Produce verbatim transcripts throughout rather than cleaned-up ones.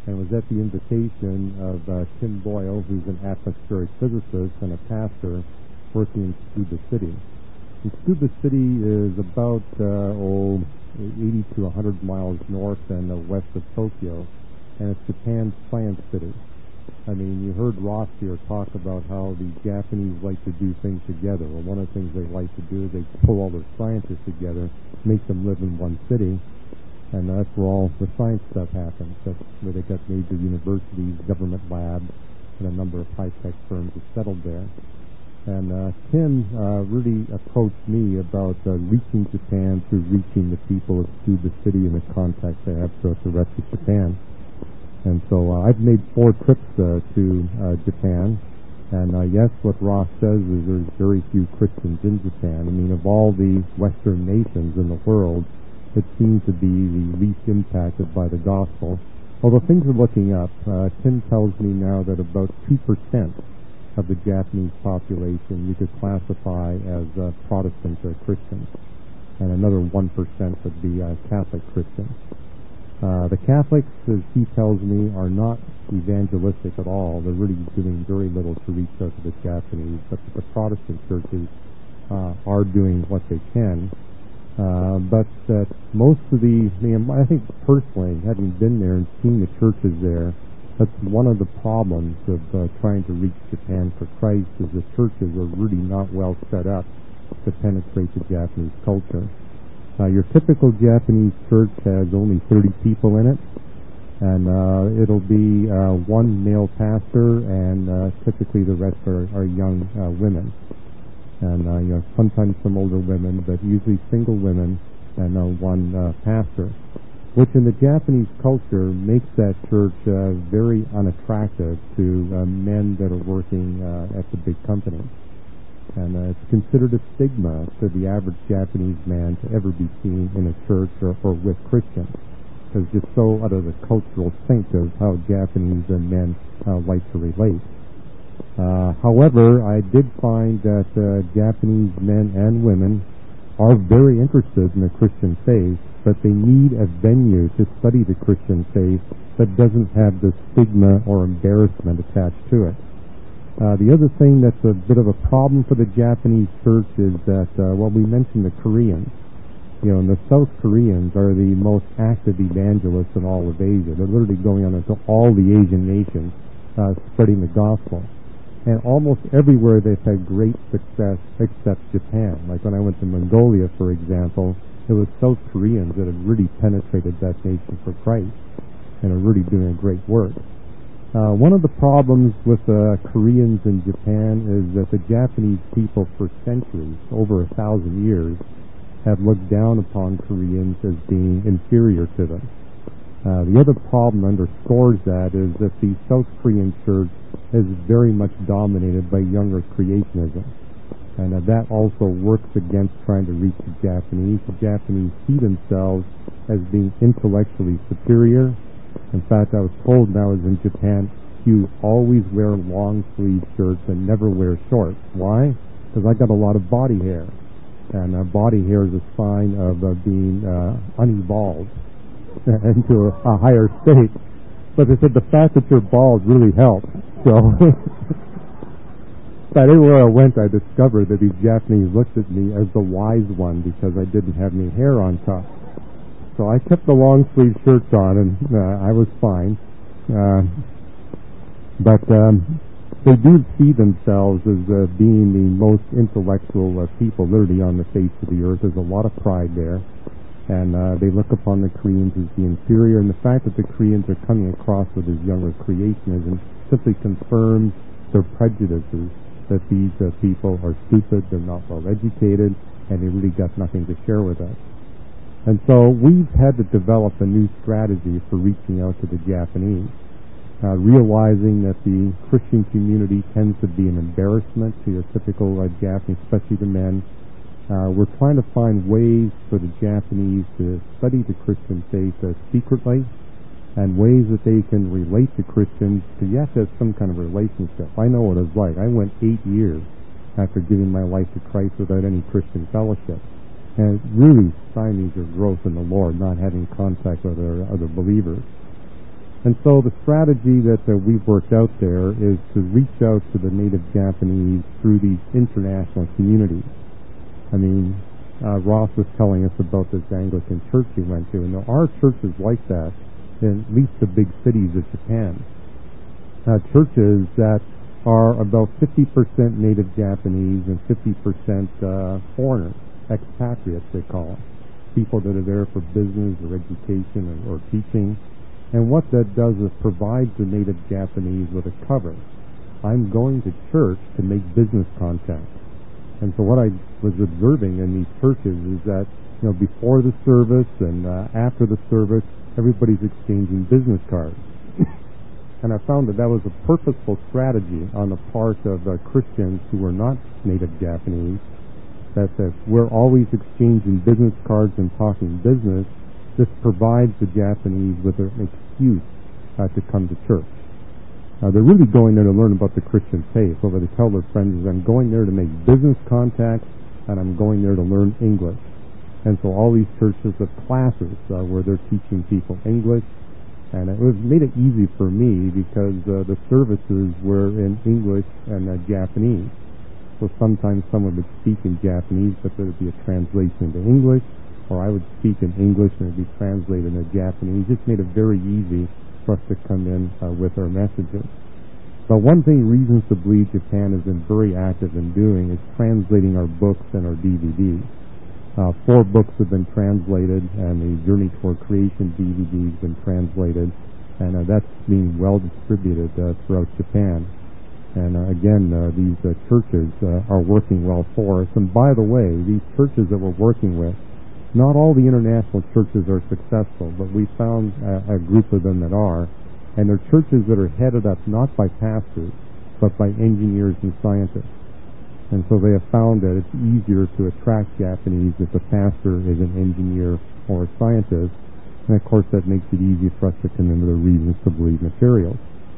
and was at the invitation of uh, Tim Boyle, who's an atmospheric physicist and a pastor working in Tsukuba City. And Tsukuba City is about uh, oh, eighty to one hundred miles north and uh, west of Tokyo, and it's Japan's science city. I mean, you heard Ross here talk about how the Japanese like to do things together. Well, one of the things they like to do is they pull all their scientists together, make them live in one city, and that's where all the science stuff happens. That's where they got major universities, government labs, and a number of high-tech firms have settled there. And uh, Tim uh, really approached me about uh, reaching Japan through reaching the people of Tsukuba City and the contacts they have throughout the rest of Japan. And so uh, I've made four trips uh, to uh, Japan, and uh, yes, what Ross says is there's very few Christians in Japan. I mean, of all the Western nations in the world, it seems to be the least impacted by the gospel. Although things are looking up, uh, Tim tells me now that about two percent of the Japanese population you could classify as uh, Protestant or Christians, and another one percent would be uh, Catholic Christians. Uh, the Catholics, as he tells me, are not evangelistic at all. They're really doing very little to reach out to the Japanese, but the Protestant churches uh, are doing what they can. Uh, but uh, most of the, I think personally, having been there and seen the churches there, that's one of the problems of uh, trying to reach Japan for Christ, is the churches are really not well set up to penetrate the Japanese culture. Uh, your typical Japanese church has only thirty people in it, and uh, it'll be uh, one male pastor, and uh, typically the rest are, are young uh, women. And uh, you know, sometimes some older women, but usually single women and uh, one uh, pastor, which in the Japanese culture makes that church uh, very unattractive to uh, men that are working uh, at the big companies. And uh, it's considered a stigma to the average Japanese man to ever be seen in a church or, or with Christians, because it's just so out of the cultural sync of how Japanese uh, men uh, like to relate. Uh, however, I did find that uh, Japanese men and women are very interested in the Christian faith, but they need a venue to study the Christian faith that doesn't have the stigma or embarrassment attached to it. Uh, the other thing that's a bit of a problem for the Japanese church is that, uh, well, we mentioned the Koreans. You know, and the South Koreans are the most active evangelists in all of Asia. They're literally going on into all the Asian nations, uh, spreading the gospel. And almost everywhere they've had great success except Japan. Like when I went to Mongolia, for example, it was South Koreans that had really penetrated that nation for Christ and are really doing a great work. Uh, one of the problems with uh, Koreans in Japan is that the Japanese people for centuries, over a thousand years, have looked down upon Koreans as being inferior to them. Uh, the other problem underscores that is that the South Korean church is very much dominated by younger creationism. And uh, that also works against trying to reach the Japanese. The Japanese see themselves as being intellectually superior. In fact, I was told when I was in Japan, you always wear long sleeve shirts and never wear shorts. Why? Because I got a lot of body hair. And uh, body hair is a sign of uh, being uh, unevolved into a, a higher state. But they said the fact that you're bald really helps. So, but everywhere I went, I discovered that these Japanese looked at me as the wise one because I didn't have any hair on top. So I kept the long sleeve shirts on, and uh, I was fine. Uh, but um, they do see themselves as uh, being the most intellectual uh, people literally on the face of the earth. There's a lot of pride there. And uh, they look upon the Koreans as the inferior. And the fact that the Koreans are coming across with this younger creationism simply confirms their prejudices that these uh, people are stupid, they're not well educated, and they really got nothing to share with us. And so we've had to develop a new strategy for reaching out to the Japanese, uh, realizing that the Christian community tends to be an embarrassment to your typical uh, Japanese, especially the men. Uh, we're trying to find ways for the Japanese to study the Christian faith uh, secretly, and ways that they can relate to Christians, because you have to have some kind of relationship. I know what it's like. I went eight years after giving my life to Christ without any Christian fellowship. And it really stymies your growth in the Lord, not having contact with other, other believers. And so the strategy that uh, we've worked out there is to reach out to the native Japanese through these international communities. I mean, uh, Ross was telling us about this Anglican church he went to, and there are churches like that in at least the big cities of Japan. Uh, churches that are about fifty percent native Japanese and fifty percent uh, foreigners, expatriates they call them, people that are there for business or education or, or teaching. And what that does is provides the native Japanese with a cover. I'm going to church to make business contacts. And so what I was observing in these churches is that, you know, before the service and uh, after the service, everybody's exchanging business cards. And I found that that was a purposeful strategy on the part of uh, Christians who were not native Japanese, that if we're always exchanging business cards and talking business, this provides the Japanese with an excuse uh, to come to church. Uh, they're really going there to learn about the Christian faith. So what they tell their friends is, I'm going there to make business contacts, and I'm going there to learn English. And so all these churches have classes uh, where they're teaching people English, and it was made it easy for me because uh, the services were in English and uh, Japanese. So sometimes someone would speak in Japanese, but there would be a translation into English, or I would speak in English and it would be translated into Japanese. It just made it very easy for us to come in uh, with our messages. But one thing Reasons to Believe Japan has been very active in doing is translating our books and our D V Ds. Uh, four books have been translated, and the Journey Toward Creation D V D has been translated, and uh, that's being well distributed uh, throughout Japan. And uh, again, uh, these uh, churches uh, are working well for us. And by the way, these churches that we're working with, not all the international churches are successful, but we found a, a group of them that are, and they're churches that are headed up not by pastors, but by engineers and scientists. And so they have found that it's easier to attract Japanese if the pastor is an engineer or a scientist, and of course that makes it easy for us to come into the Reasons to Believe materials.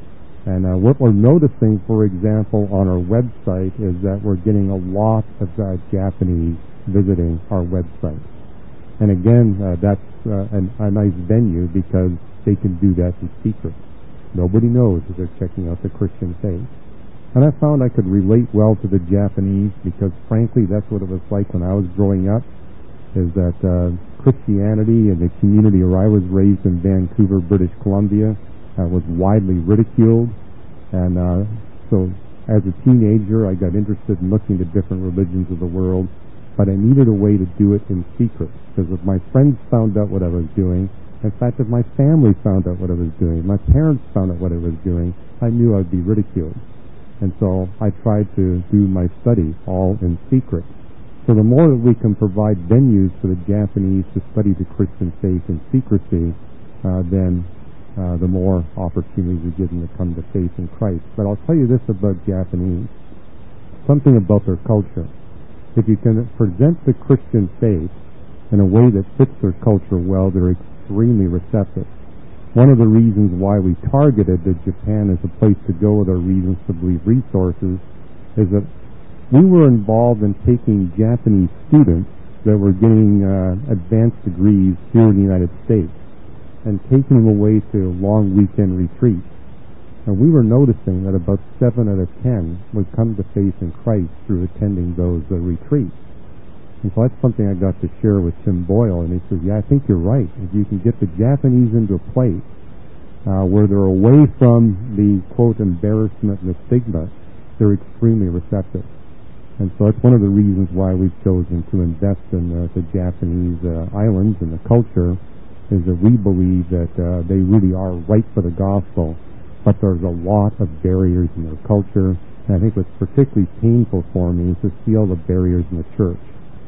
And uh, what we're noticing, for example, on our website is that we're getting a lot of uh, Japanese visiting our website. And again, uh, that's uh, an, a nice venue because they can do that in secret. Nobody knows that they're checking out the Christian faith. And I found I could relate well to the Japanese because, frankly, that's what it was like when I was growing up, is that uh, Christianity in the community where I was raised in Vancouver, British Columbia, uh, was widely ridiculed. And uh, so as a teenager, I got interested in looking at different religions of the world, but I needed a way to do it in secret, because if my friends found out what I was doing, in fact, if my family found out what I was doing, my parents found out what I was doing, I knew I'd be ridiculed. And so I tried to do my study all in secret. So the more that we can provide venues for the Japanese to study the Christian faith in secrecy, uh, then uh, the more opportunities we give them to come to faith in Christ. But I'll tell you this about Japanese, something about their culture. If you can present the Christian faith in a way that fits their culture well, they're extremely receptive. One of the reasons why we targeted that Japan as a place to go with our Reasons to Believe resources is that we were involved in taking Japanese students that were getting uh, advanced degrees here in the United States and taking them away to long weekend retreats. And we were noticing that about seven out of ten would come to faith in Christ through attending those uh, retreats. And so that's something I got to share with Tim Boyle, and he says, yeah, I think you're right. If you can get the Japanese into a place uh, where they're away from the, quote, embarrassment and the stigma, they're extremely receptive. And so that's one of the reasons why we've chosen to invest in uh, the Japanese uh, islands and the culture, is that we believe that uh, they really are right for the gospel, but there's a lot of barriers in their culture. And I think what's particularly painful for me is to see all the barriers in the church.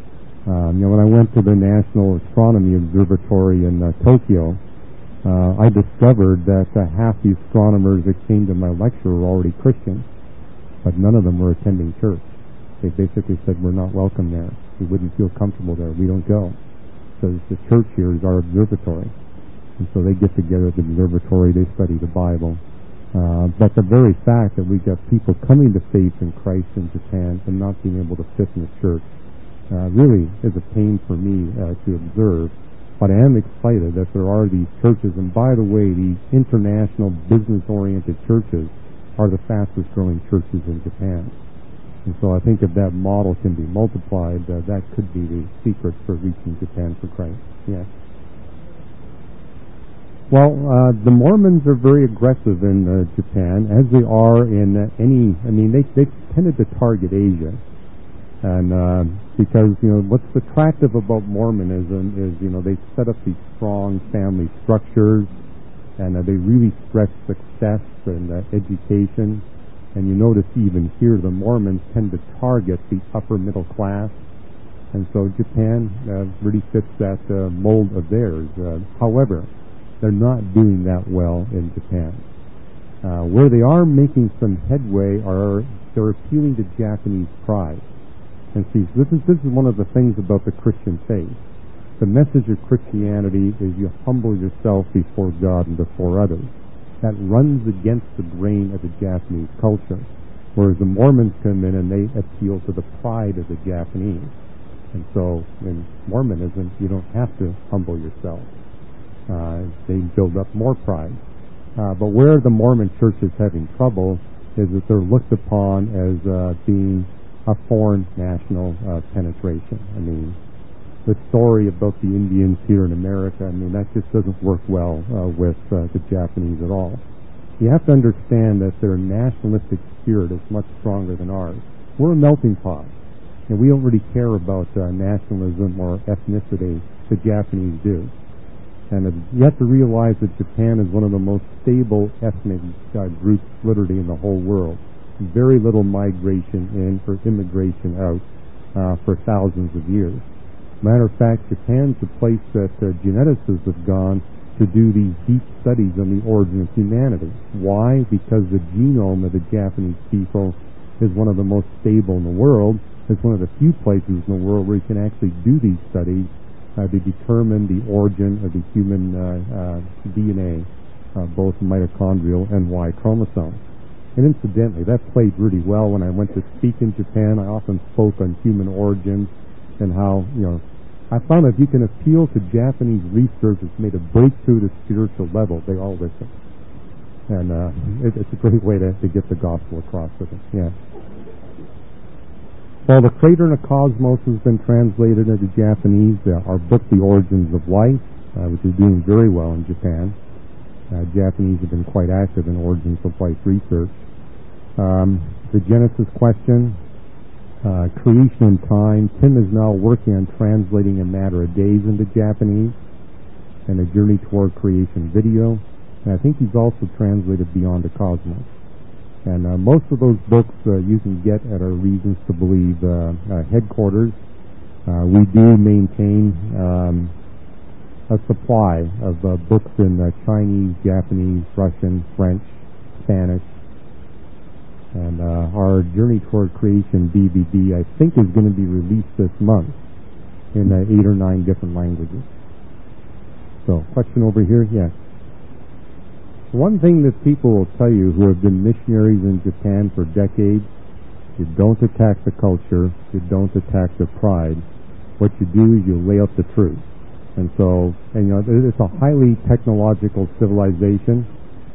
Um, you know, when I went to the National Astronomy Observatory in uh, Tokyo, uh, I discovered that uh, half the astronomers that came to my lecture were already Christians, but none of them were attending church. They basically said, we're not welcome there. We wouldn't feel comfortable there. We don't go. Because the church here is our observatory. And so they get together at the observatory, they study the Bible. Uh, but the very fact that we got people coming to faith in Christ in Japan and not being able to fit in the church uh, really is a pain for me uh, to observe. But I am excited that there are these churches, and by the way, these international business-oriented churches are the fastest growing churches in Japan. And so I think if that model can be multiplied, uh, that could be the secret for reaching Japan for Christ. Yeah. Well, uh, the Mormons are very aggressive in uh, Japan, as they are in uh, any, I mean, they, they tended to target Asia. And uh, because, you know, what's attractive about Mormonism is, you know, they set up these strong family structures, and uh, they really stress success and uh, education. And you notice even here the Mormons tend to target the upper middle class. And so Japan uh, really fits that uh, mold of theirs. Uh, however, they're not doing that well in Japan. Uh, where they are making some headway are they're appealing to Japanese pride. And see, this is this is one of the things about the Christian faith. The message of Christianity is you humble yourself before God and before others. That runs against the grain of the Japanese culture. Whereas the Mormons come in and they appeal to the pride of the Japanese. And so in Mormonism, you don't have to humble yourself. Uh, they build up more pride. Uh, but where the Mormon church is having trouble is that they're looked upon as uh, being a foreign national uh, penetration. I mean, the story about the Indians here in America, I mean, that just doesn't work well uh, with uh, the Japanese at all. You have to understand that their nationalistic spirit is much stronger than ours. We're a melting pot, and we don't really care about uh, nationalism or ethnicity. The Japanese do. And you have to realize that Japan is one of the most stable ethnic uh, groups literally in the whole world. Very little migration in or immigration out uh, for thousands of years. Matter of fact, Japan's the place that uh, geneticists have gone to do these deep studies on the origin of humanity. Why? Because the genome of the Japanese people is one of the most stable in the world. It's one of the few places in the world where you can actually do these studies Uh, to determine the origin of the human uh, uh, D N A, uh, both mitochondrial and Y chromosome. And incidentally, that played really well when I went to speak in Japan. I often spoke on human origins and how, you know, I found that if you can appeal to Japanese research that's made a breakthrough at a spiritual level, they all listen. And uh, it, it's a great way to, to get the gospel across with them. Yeah. Well, The Crater in the Cosmos has been translated into Japanese. Uh, our book, The Origins of Life, uh, which is doing very well in Japan. Uh, Japanese have been quite active in origins of life research. Um, the Genesis question, uh, creation and time. Tim is now working on translating A Matter of Days into Japanese, and A Journey Toward Creation video. And I think he's also translated Beyond the Cosmos. And uh, most of those books uh, you can get at our Reasons to Believe uh, uh, headquarters. Uh, we do maintain um, a supply of uh, books in uh, Chinese, Japanese, Russian, French, Spanish. And uh, our Journey Toward Creation D V D, I think, is going to be released this month in uh, eight or nine different languages. So, question over here? Yes. One thing that people will tell you who have been missionaries in Japan for decades, you don't attack the culture, you don't attack the pride. What you do is you lay out the truth. And so, and you know, it's a highly technological civilization.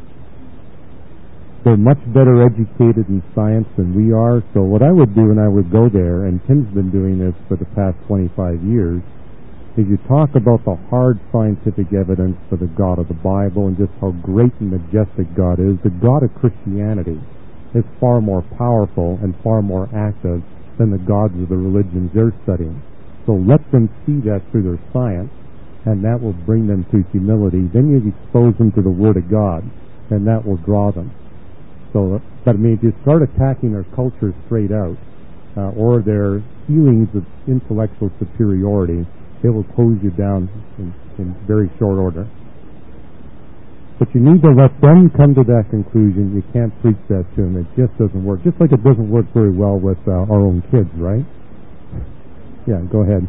They're much better educated in science than we are. So what I would do when I would go there, and Tim's been doing this for the past twenty-five years, is you talk about the hard scientific evidence for the God of the Bible and just how great and majestic God is. The God of Christianity is far more powerful and far more active than the gods of the religions they're studying. So let them see that through their science, and that will bring them to humility. Then you expose them to the Word of God, and that will draw them. So, but I mean, if you start attacking their culture straight out, uh, or their feelings of intellectual superiority, it will close you down in, in very short order. But you need to let them come to that conclusion. You can't preach that to them. It just doesn't work. Just like it doesn't work very well with uh, our own kids, right? Yeah, go ahead.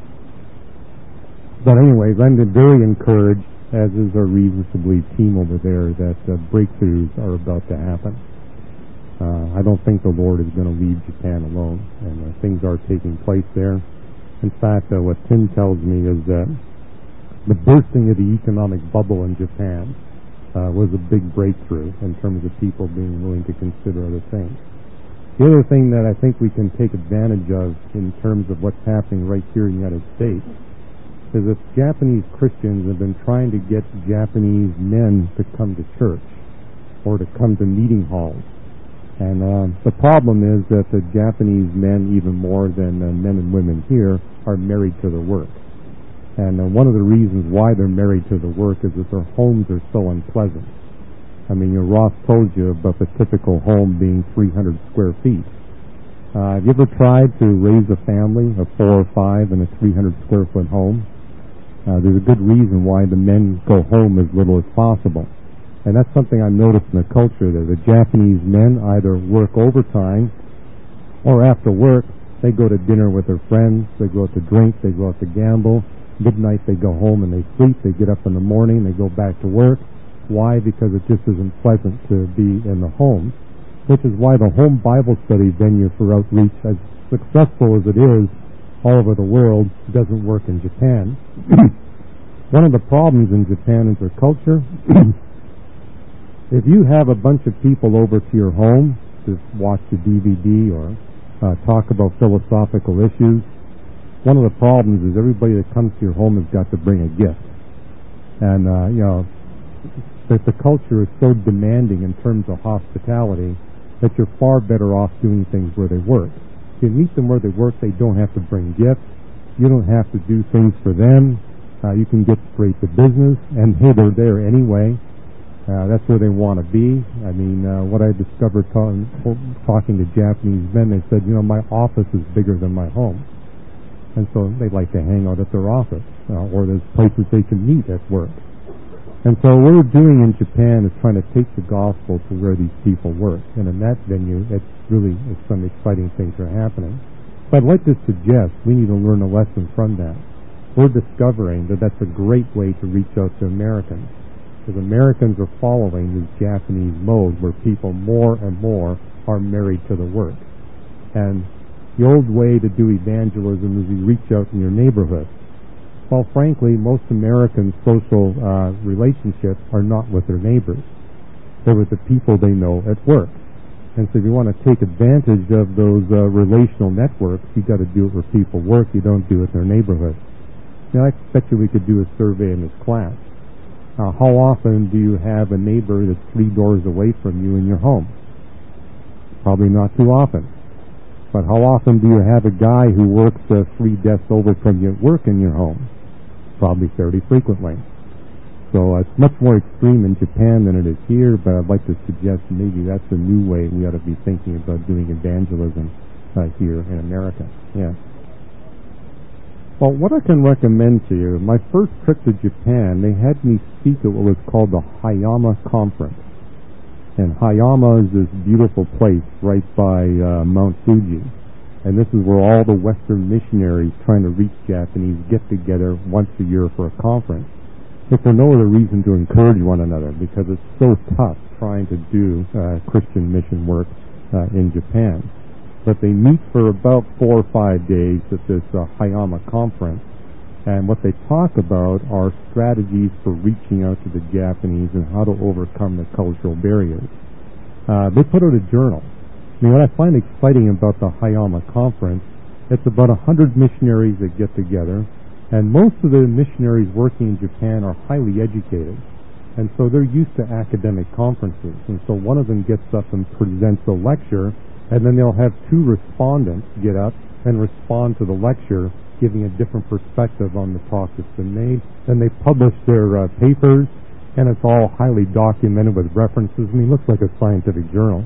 But anyways, I'm very encouraged, as is our Reasons to Believe team over there, that uh, breakthroughs are about to happen. Uh, I don't think the Lord is going to leave Japan alone, and uh, things are taking place there. In fact, uh, what Tim tells me is that the bursting of the economic bubble in Japan uh, was a big breakthrough in terms of people being willing to consider other things. The other thing that I think we can take advantage of in terms of what's happening right here in the United States is that Japanese Christians have been trying to get Japanese men to come to church or to come to meeting halls. And uh, the problem is that the Japanese men, even more than uh, men and women here, are married to their work. And uh, one of the reasons why they're married to the work is that their homes are so unpleasant. I mean, you know, Ross told you about the typical home being three hundred square feet. Uh, have you ever tried to raise a family of four or five in a three hundred square foot home? Uh, there's a good reason why the men go home as little as possible. And that's something I noticed in the culture there. The Japanese men either work overtime or after work they go to dinner with their friends, they go out to drink, they go out to gamble. Midnight they go home and they sleep, they get up in the morning, they go back to work. Why? Because it just isn't pleasant to be in the home, which is why the home Bible study venue for outreach, as successful as it is all over the world, doesn't work in Japan. One of the problems in Japan is their culture. If you have a bunch of people over to your home to watch a D V D or uh, talk about philosophical issues, one of the problems is everybody that comes to your home has got to bring a gift. And, uh, you know, that the culture is so demanding in terms of hospitality that you're far better off doing things where they work. If you meet them where they work, they don't have to bring gifts. You don't have to do things for them. Uh, you can get straight to business. And, hey, they're there anyway. Uh, that's where they want to be. I mean, uh, what I discovered ta- talking to Japanese men, they said, you know, my office is bigger than my home. And so they like to hang out at their office, uh, or there's places they can meet at work. And so what we're doing in Japan is trying to take the gospel to where these people work. And in that venue, it's really it's some exciting things are happening. But I'd like to suggest we need to learn a lesson from that. We're discovering that that's a great way to reach out to Americans. Because Americans are following this Japanese mode where people more and more are married to the work. And the old way to do evangelism is you reach out in your neighborhood. Well, frankly, most American social uh, relationships are not with their neighbors. They're with the people they know at work. And so if you want to take advantage of those uh, relational networks, you've got to do it where people work. You don't do it in their neighborhood. Now, I bet you we could do a survey in this class. Uh, how often do you have a neighbor that's three doors away from you in your home? Probably not too often. But how often do you have a guy who works uh, three desks over from you at work in your home? Probably fairly frequently. So uh, it's much more extreme in Japan than it is here, but I'd like to suggest maybe that's a new way we ought to be thinking about doing evangelism uh, here in America. Yeah. Well, what I can recommend to you, my first trip to Japan, they had me speak at what was called the Hayama Conference. And Hayama is this beautiful place right by uh, Mount Fuji. And this is where all the Western missionaries trying to reach Japanese get together once a year for a conference. If for no other reason to encourage one another, because it's so tough trying to do uh, Christian mission work uh, in Japan. But they meet for about four or five days at this uh, Hayama conference, and what they talk about are strategies for reaching out to the Japanese and how to overcome the cultural barriers. Uh, they put out a journal. I mean, what I find exciting about the Hayama conference, it's about a hundred missionaries that get together, and most of the missionaries working in Japan are highly educated, and so they're used to academic conferences. And so one of them gets up and presents a lecture, and then they'll have two respondents get up and respond to the lecture, giving a different perspective on the talk that's been made. Then they publish their uh, papers, and it's all highly documented with references. I mean, it looks like a scientific journal.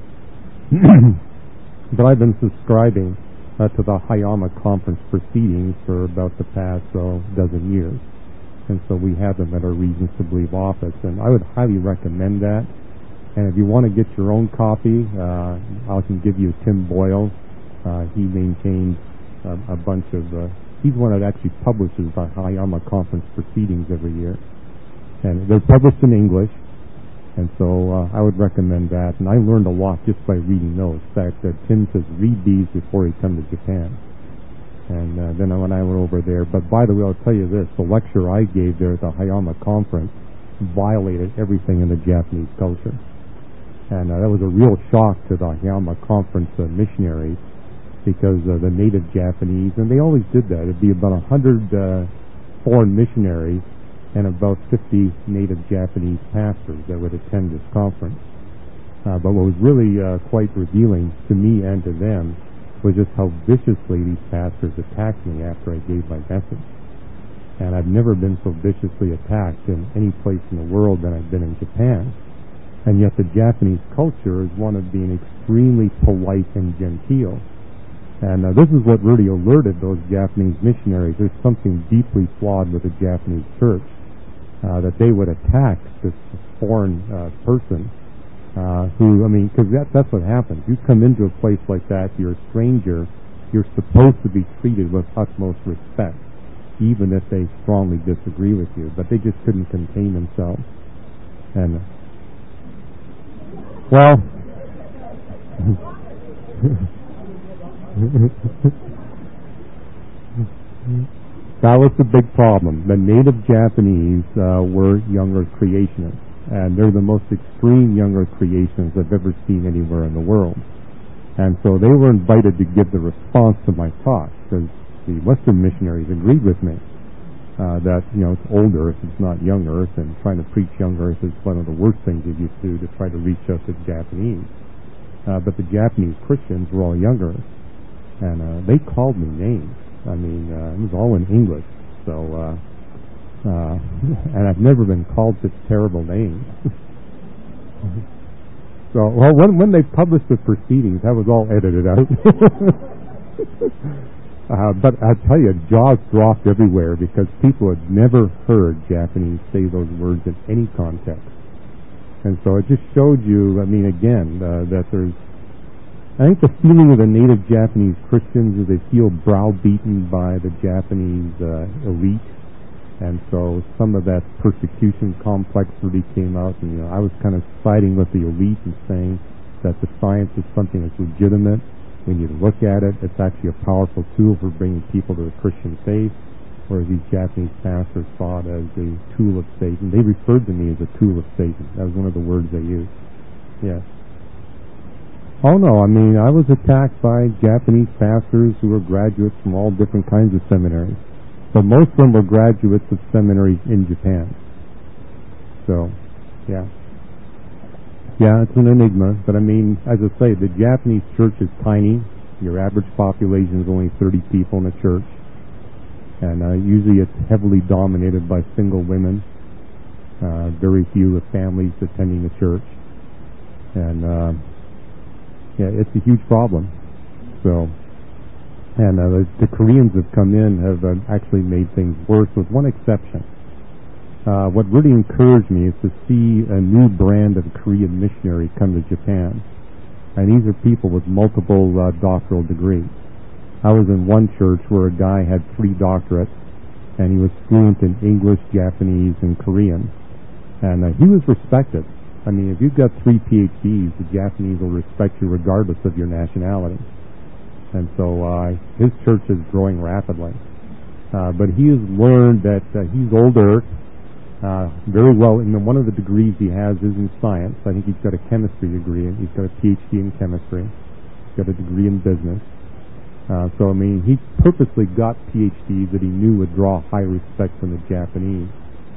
But I've been subscribing uh, to the Hayama Conference proceedings for about the past oh, dozen years. And so we have them at our Reasons to Believe office. And I would highly recommend that. And if you want to get your own copy, uh, I can give you Tim Boyle. Uh, he maintains uh, a bunch of, uh, he's one that actually publishes the Hayama Conference proceedings every year. And they're published in English. And so uh, I would recommend that. And I learned a lot just by reading those. In fact, uh, Tim says read these before you come to Japan. And uh, then when I went over there, but by the way, I'll tell you this, the lecture I gave there at the Hayama conference violated everything in the Japanese culture. And uh, that was a real shock to the Hayama conference uh, missionaries, because uh, the native Japanese, and they always did that, it'd be about a hundred uh, foreign missionaries and about fifty native Japanese pastors that would attend this conference. Uh, but what was really uh, quite revealing to me and to them was just how viciously these pastors attacked me after I gave my message. And I've never been so viciously attacked in any place in the world than I've been in Japan. And yet the Japanese culture is one of being extremely polite and genteel. And uh, this is what really alerted those Japanese missionaries. There's something deeply flawed with the Japanese church, uh, that they would attack this foreign uh, person Uh, who, I mean, because that, that's what happens. You come into a place like that, you're a stranger, you're supposed to be treated with utmost respect, even if they strongly disagree with you. But they just couldn't contain themselves. And, well, that was the big problem. The native Japanese uh, were younger creationists. And they're the most extreme younger creations I've ever seen anywhere in the world. And so they were invited to give the response to my talk, because the Western missionaries agreed with me uh, that, you know, it's old earth, it's not young earth, and trying to preach young earth is one of the worst things you used to do to try to reach out to the Japanese. Uh, but the Japanese Christians were all young earth. And uh, they called me names. I mean, uh, it was all in English. So, uh, Uh, and I've never been called such terrible names. So, well, when, when they published the proceedings, that was all edited out. uh, but I tell you, jaws dropped everywhere, because people had never heard Japanese say those words in any context. And so it just showed you, I mean, again, uh, that there's, I think the feeling of the native Japanese Christians is they feel browbeaten by the Japanese uh, elite. And so some of that persecution complex really came out, and you know, I was kind of siding with the elite and saying that the science is something that's legitimate. We need to look at it. It's actually a powerful tool for bringing people to the Christian faith, whereas these Japanese pastors saw it as a tool of Satan. They referred to me as a tool of Satan. That was one of the words they used. Yes. Oh no, I mean, I was attacked by Japanese pastors who were graduates from all different kinds of seminaries. But most of them were graduates of seminaries in Japan. So, yeah. Yeah, it's an enigma. But I mean, as I say, the Japanese church is tiny. Your average population is only thirty people in a church. And uh, usually it's heavily dominated by single women. Uh, very few of families attending the church. And, uh, yeah, it's a huge problem. So... And uh, the, the Koreans have come in have uh, actually made things worse, with one exception. Uh, what really encouraged me is to see a new brand of Korean missionary come to Japan. And these are people with multiple uh, doctoral degrees. I was in one church where a guy had three doctorates, and he was fluent in English, Japanese, and Korean. And uh, he was respected. I mean, if you've got three P H Ds, the Japanese will respect you regardless of your nationality. And so uh, his church is growing rapidly. Uh, but he has learned that uh, he's older, uh, very well, and one of the degrees he has is in science. I think he's got a chemistry degree, and he's got a P H D in chemistry. He's got a degree in business. Uh, so, I mean, he purposely got P H Ds that he knew would draw high respect from the Japanese.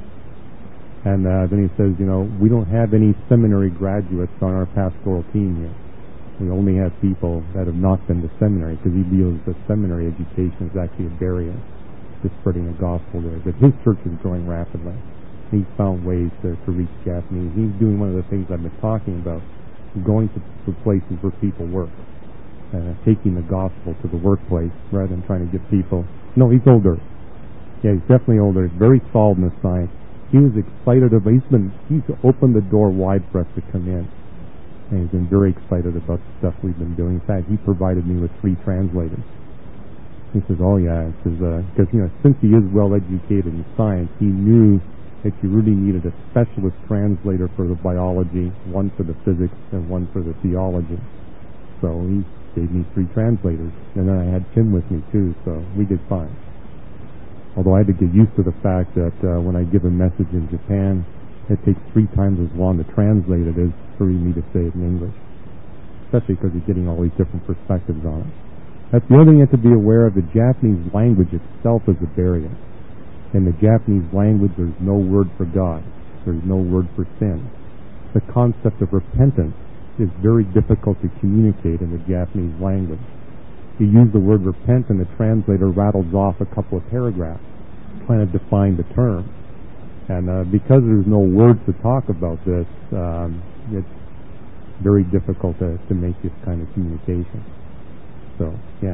And uh, then he says, you know, we don't have any seminary graduates on our pastoral team here. We only have people that have not been to seminary, because he feels that seminary education is actually a barrier to spreading the gospel there. But his church is growing rapidly. He's found ways to, to reach Japanese. He's doing one of the things I've been talking about, going to, to places where people work, and uh, taking the gospel to the workplace rather than trying to get people. No, he's older. Yeah, he's definitely older. He's very solid in the science. He was excited about. He's been. He's opened the door wide for us to come in. And he's been very excited about the stuff we've been doing. In fact, he provided me with three translators. He says, oh yeah, because, uh, you know, since he is well educated in science, he knew that you really needed a specialist translator for the biology, one for the physics, and one for the theology. so he gave me three translators, and then I had Tim with me too, so we did fine. Although I had to get used to the fact that uh, when I give a message in Japan, it takes three times as long to translate it as for me to say it in English, especially because you're getting all these different perspectives on it. That's the other thing you have to be aware of. The Japanese language itself is a barrier. In the Japanese language, there's no word for God. There's no word for sin. The concept of repentance is very difficult to communicate in the Japanese language. You use the word repent and the translator rattles off a couple of paragraphs trying to define the term. And uh, because there's no words to talk about this, um, it's very difficult to, to make this kind of communication. So, yeah.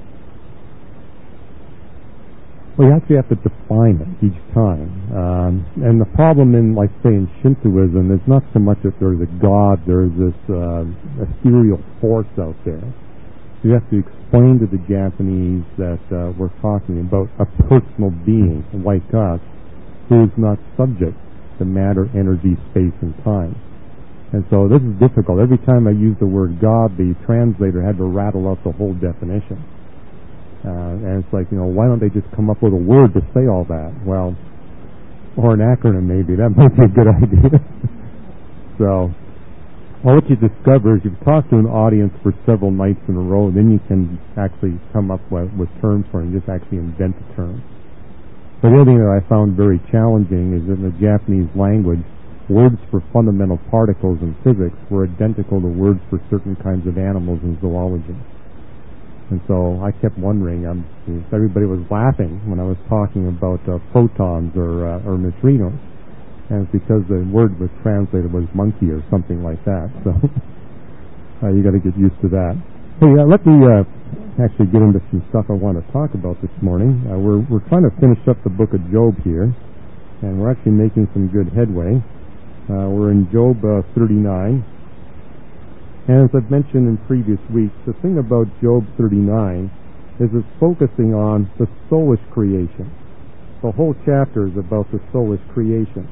Well, you actually have to define it each time. Um, and the problem in, like, say, in Shintoism is not so much that there's a God, there's this uh, ethereal force out there. You have to explain to the Japanese that uh, we're talking about a personal being like us who is not subject to matter, energy, space, and time. And so this is difficult. Every time I use the word God, the translator had to rattle out the whole definition. Uh, and it's like, you know, why don't they just come up with a word to say all that? Well, or an acronym maybe. That might be a good idea. So, well, what you discover is you've talked to an audience for several nights in a row, then you can actually come up with, with terms for it and just actually invent a term. But the other thing that I found very challenging is that in the Japanese language, words for fundamental particles in physics were identical to words for certain kinds of animals in zoology. And so I kept wondering, um, everybody was laughing when I was talking about uh, protons or, uh, or neutrinos. And it's because the word was translated was monkey or something like that. So uh, you got to get used to that. Hey, uh, let me uh, actually get into some stuff I want to talk about this morning. Uh, we're we're trying to finish up the book of Job here, and we're actually making some good headway. Uh, we're in Job uh, thirty-nine. And as I've mentioned in previous weeks, the thing about Job thirty-nine is it's focusing on the soulish creation. The whole chapter is about the soulish creation.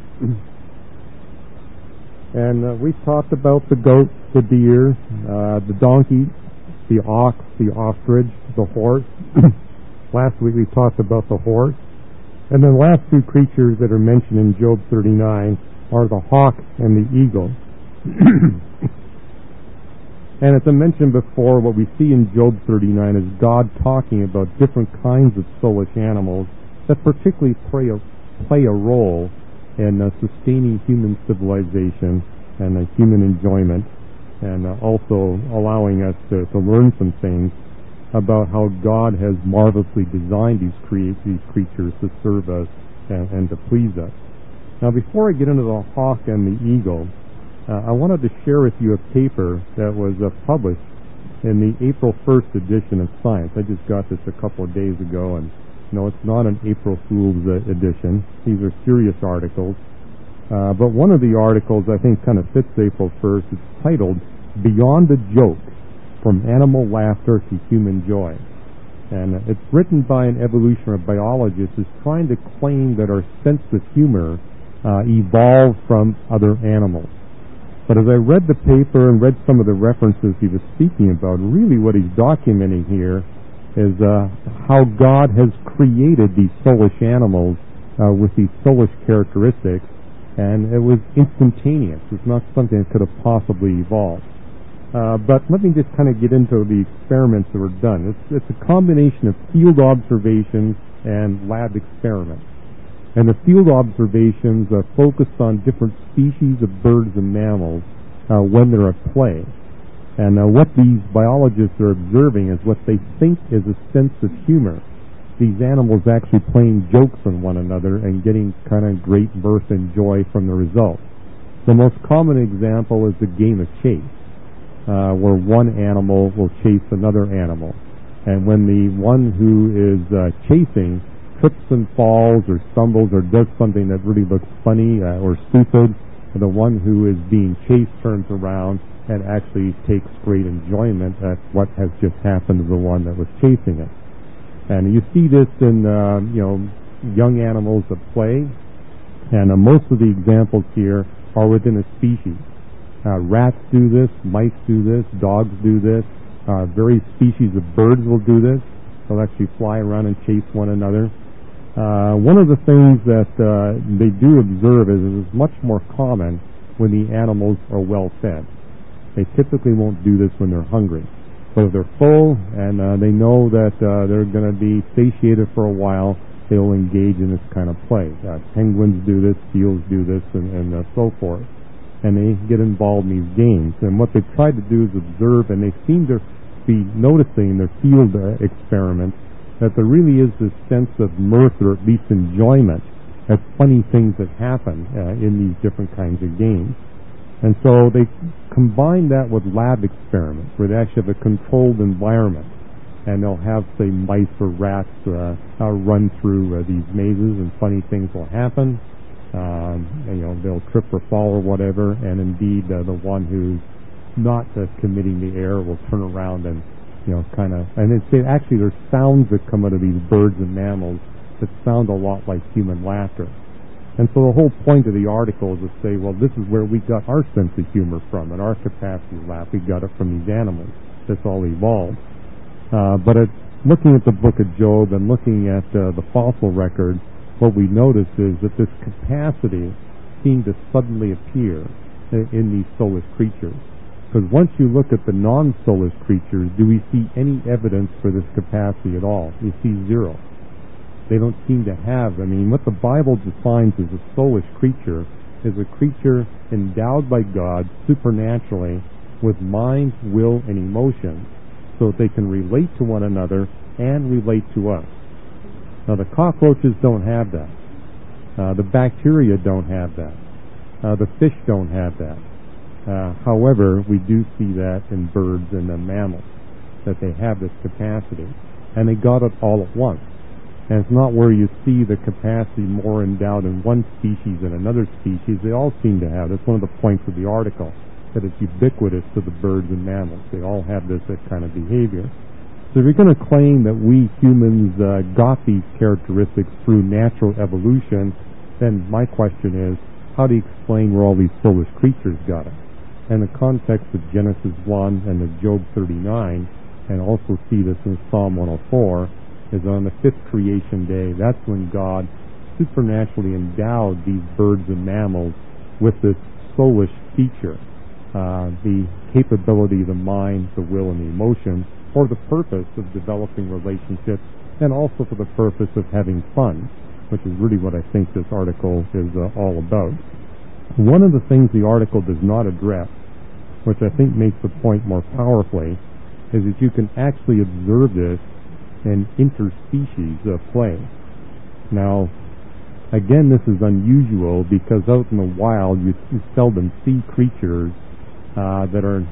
And uh, we've talked about the goat, the deer, uh, the donkey, the ox, the ostrich, the horse. Last week we talked about the horse. And then the last two creatures that are mentioned in Job thirty-nine are the hawk and the eagle. And as I mentioned before, what we see in Job thirty-nine is God talking about different kinds of soulish animals that particularly play a, play a role in uh, sustaining human civilization and uh, human enjoyment, and uh, also allowing us to, to learn some things about how God has marvelously designed these, crea- these creatures to serve us and, and to please us. Now, before I get into the hawk and the eagle, uh, I wanted to share with you a paper that was uh, published in the April first edition of Science. I just got this a couple of days ago, and no, it's not an April Fool's uh, edition. These are serious articles. Uh, but one of the articles I think kind of fits April first. It's titled, Beyond the Joke, From Animal Laughter to Human Joy. And uh, it's written by an evolutionary biologist who's trying to claim that our sense of humor uh, evolved from other animals. But as I read the paper and read some of the references he was speaking about, really what he's documenting here is uh, how God has created these soulish animals uh, with these soulish characteristics, and it was instantaneous. It's not something that could have possibly evolved. Uh, but let me just kind of get into the experiments that were done. It's, it's a combination of field observations and lab experiments. And the field observations uh, focused on different species of birds and mammals uh, when they're at play. And uh, what these biologists are observing is what they think is a sense of humor. These animals actually playing jokes on one another and getting kind of great mirth and joy from the result. The most common example is the game of chase, uh, where one animal will chase another animal. And when the one who is uh, chasing trips and falls or stumbles or does something that really looks funny uh, or stupid, the one who is being chased turns around and actually takes great enjoyment at what has just happened to the one that was chasing it. And you see this in, uh, you know, young animals at play, and uh, most of the examples here are within a species. Uh, rats do this, mice do this, dogs do this, uh, various species of birds will do this. They'll actually fly around and chase one another. Uh, one of the things that uh, they do observe is it is much more common when the animals are well fed. They typically won't do this when they're hungry. But if they're full and uh, they know that uh, they're going to be satiated for a while, they'll engage in this kind of play. Uh, penguins do this, seals do this, and, and uh, so forth. And they get involved in these games. And what they've tried to do is observe, and they seem to be noticing in their field uh, experiments that there really is this sense of mirth, or at least enjoyment, at funny things that happen uh, in these different kinds of games. And so they combine that with lab experiments where they actually have a controlled environment, and they'll have, say, mice or rats uh, uh, run through uh, these mazes, and funny things will happen. Um, and, you know, they'll trip or fall or whatever, and indeed uh, the one who's not uh, committing the error will turn around and, you know, kind of, and it's it, actually there's sounds that come out of these birds and mammals that sound a lot like human laughter. And so the whole point of the article is to say, well, this is where we got our sense of humor from, and our capacity to laugh. We got it from these animals. This all evolved. Uh, but it, looking at the book of Job and looking at uh, the fossil record, what we notice is that this capacity seemed to suddenly appear in, in these soulless creatures. Because once you look at the non-soulless creatures, do we see any evidence for this capacity at all? We see zero. They don't seem to have. I mean, what the Bible defines as a soulless creature is a creature endowed by God supernaturally with mind, will, and emotions so that they can relate to one another and relate to us. Now, the cockroaches don't have that. Uh, the bacteria don't have that. Uh, the fish don't have that. Uh, however, we do see that in birds and in mammals, that they have this capacity. And they got it all at once. And it's not where you see the capacity more endowed in one species than another species. They all seem to have. That's one of the points of the article, that it's ubiquitous to the birds and mammals. They all have this, this kind of behavior. So if you're going to claim that we humans uh, got these characteristics through natural evolution, then my question is, how do you explain where all these soulless creatures got it? In the context of Genesis one and of Job thirty-nine, and also see this in Psalm one oh four, is on the fifth creation day. That's when God supernaturally endowed these birds and mammals with this soulish feature, uh, the capability, the mind, the will, and the emotions, for the purpose of developing relationships and also for the purpose of having fun, which is really what I think this article is uh, all about. One of the things the article does not address, which I think makes the point more powerfully, is that you can actually observe this in interspecies of play. Now, again, this is unusual because out in the wild you, you seldom see creatures uh, that are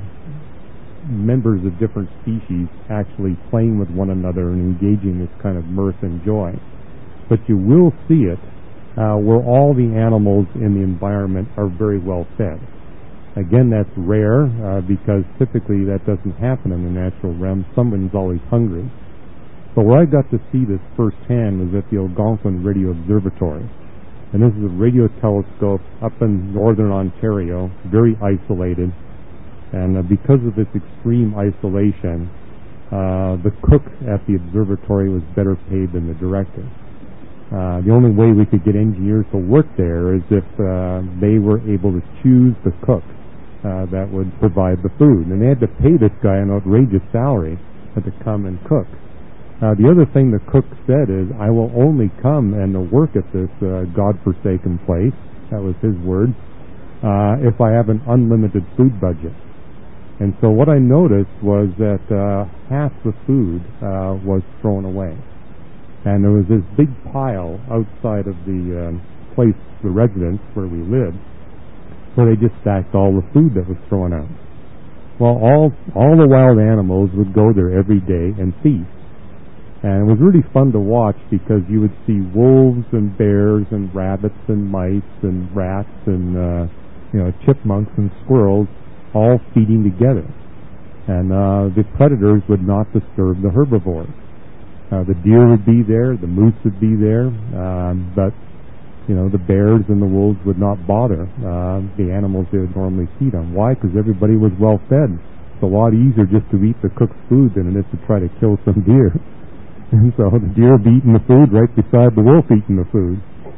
members of different species actually playing with one another and engaging this kind of mirth and joy. But you will see it uh, where all the animals in the environment are very well fed. Again, that's rare uh, because typically that doesn't happen in the natural realm. Someone's always hungry. But where I got to see this firsthand was at the Algonquin Radio Observatory. And this is a radio telescope up in northern Ontario, very isolated. And uh, because of this extreme isolation, uh, the cook at the observatory was better paid than the director. Uh, the only way we could get engineers to work there is if uh, they were able to choose the cook uh, that would provide the food. And they had to pay this guy an outrageous salary to come and cook. Uh, the other thing the cook said is, I will only come and uh, work at this uh, godforsaken place, that was his word, uh, if I have an unlimited food budget. And so what I noticed was that uh, half the food uh, was thrown away. And there was this big pile outside of the um, place, the residence where we lived, where they just stacked all the food that was thrown out. Well, all, all the wild animals would go there every day and feast. And it was really fun to watch because you would see wolves and bears and rabbits and mice and rats and uh, you know chipmunks and squirrels all feeding together. And uh, the predators would not disturb the herbivores. Uh, the deer would be there, the moose would be there, um, but You know, the bears and the wolves would not bother uh, the animals they would normally feed on. Why? Because everybody was well fed. It's a lot easier just to eat the cooked food than it is to try to kill some deer. And so the deer would be eating the food right beside the wolf eating the food.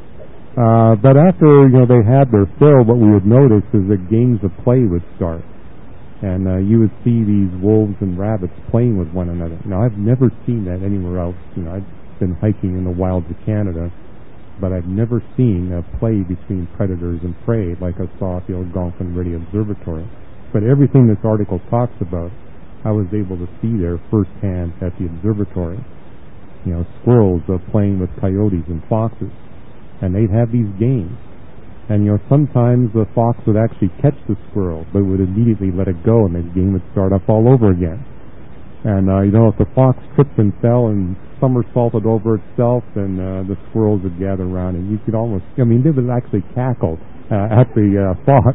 Uh, but after, you know, they had their fill, what we would notice is that games of play would start. And uh, you would see these wolves and rabbits playing with one another. Now, I've never seen that anywhere else. You know, I've been hiking in the wilds of Canada, but I've never seen a play between predators and prey like I saw at the Algonquin Radio Observatory. But everything this article talks about, I was able to see there firsthand at the observatory. You know, squirrels uh, playing with coyotes and foxes, and they'd have these games. And, you know, sometimes the fox would actually catch the squirrel, but would immediately let it go, and the game would start up all over again. And, uh, you know, if the fox tripped and fell and somersaulted over itself, then uh, the squirrels would gather around, and you could almost, I mean, they would actually cackle uh, at the uh, fox.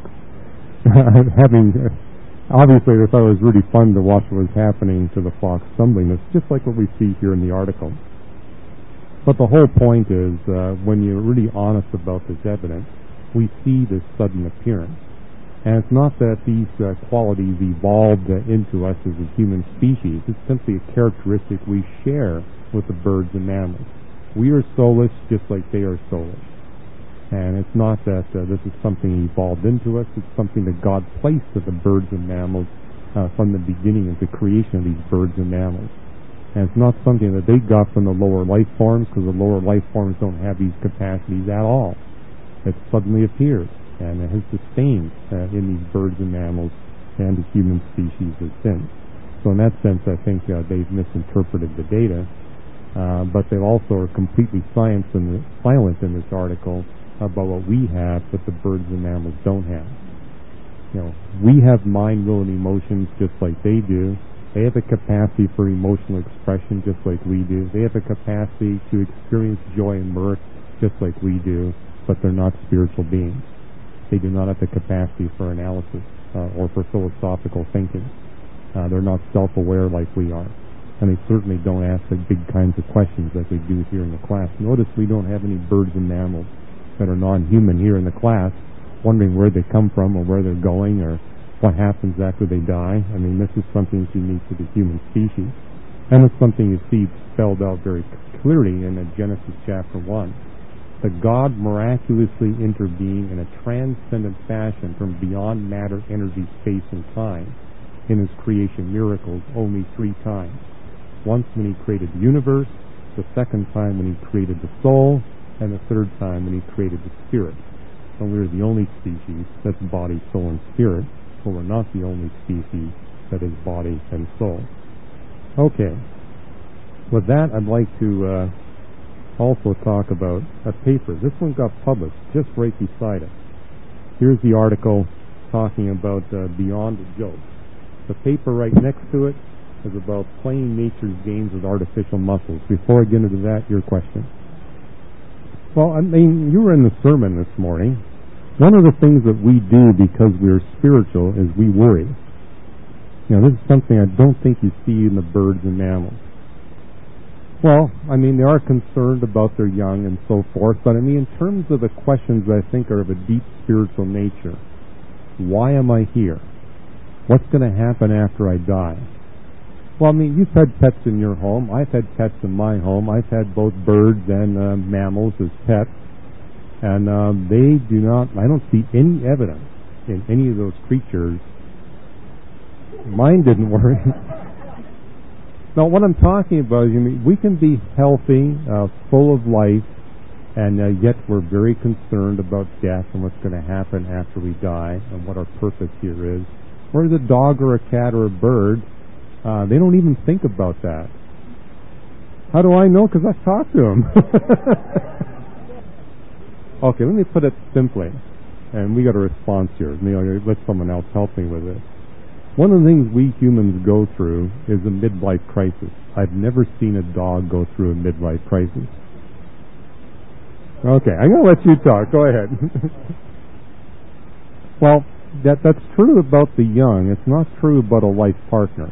Having, obviously, they thought it was really fun to watch what was happening to the fox stumbling. It's just like what we see here in the article. But the whole point is, uh, when you're really honest about this evidence, we see this sudden appearance. And it's not that these uh, qualities evolved uh, into us as a human species. It's simply a characteristic we share with the birds and mammals. We are soulless just like they are soulless. And it's not that uh, this is something evolved into us. It's something that God placed with the birds and mammals uh, from the beginning of the creation of these birds and mammals. And it's not something that they got from the lower life forms, because the lower life forms don't have these capacities at all. It suddenly appears, and it has sustained uh, in these birds and mammals and the human species has since. So in that sense, I think uh, they've misinterpreted the data, uh, but they also are completely silent in, the, silent in this article about what we have that the birds and mammals don't have. You know, we have mind, will, and emotions just like they do. They have a capacity for emotional expression just like we do. They have a capacity to experience joy and mirth just like we do, but they're not spiritual beings. They do not have the capacity for analysis uh, or for philosophical thinking. Uh, they're not self-aware like we are. And they certainly don't ask the big kinds of questions like we do here in the class. Notice we don't have any birds and mammals that are non-human here in the class wondering where they come from or where they're going or what happens after they die. I mean, this is something that's unique to the human species. And it's something you see spelled out very clearly in Genesis chapter one. That God miraculously intervened in a transcendent fashion from beyond matter, energy, space, and time in His creation miracles only three times. Once when He created the universe, the second time when He created the soul, and the third time when He created the spirit. And we're the only species that's body, soul, and spirit, but we're not the only species that is body and soul. Okay. With that, I'd like to uh, also talk about a paper. This one got published just right beside it. Here's the article talking about uh, Beyond a Joke. The paper right next to it is about playing nature's games with artificial muscles. Before I get into that, your question. Well, I mean, you were in the sermon this morning. One of the things that we do because we're spiritual is we worry. You know, this is something I don't think you see in the birds and mammals. Well, I mean, they are concerned about their young and so forth, but I mean, in terms of the questions that I think are of a deep spiritual nature, why am I here? What's going to happen after I die? Well, I mean, you've had pets in your home. I've had pets in my home. I've had both birds and uh, mammals as pets. And uh, they do not, I don't see any evidence in any of those creatures. Mine didn't worry. Now, what I'm talking about is, you mean, we can be healthy, uh, full of life, and uh, yet we're very concerned about death and what's going to happen after we die and what our purpose here is. Whereas a dog or a cat or a bird, Uh, they don't even think about that. How do I know? Because I've talked to them. Okay, let me put it simply. And we got a response here. Maybe let someone else help me with this. One of the things we humans go through is a midlife crisis. I've never seen a dog go through a midlife crisis. Okay, I'm going to let you talk. Go ahead. Well, that that's true about the young. It's not true about a life partner.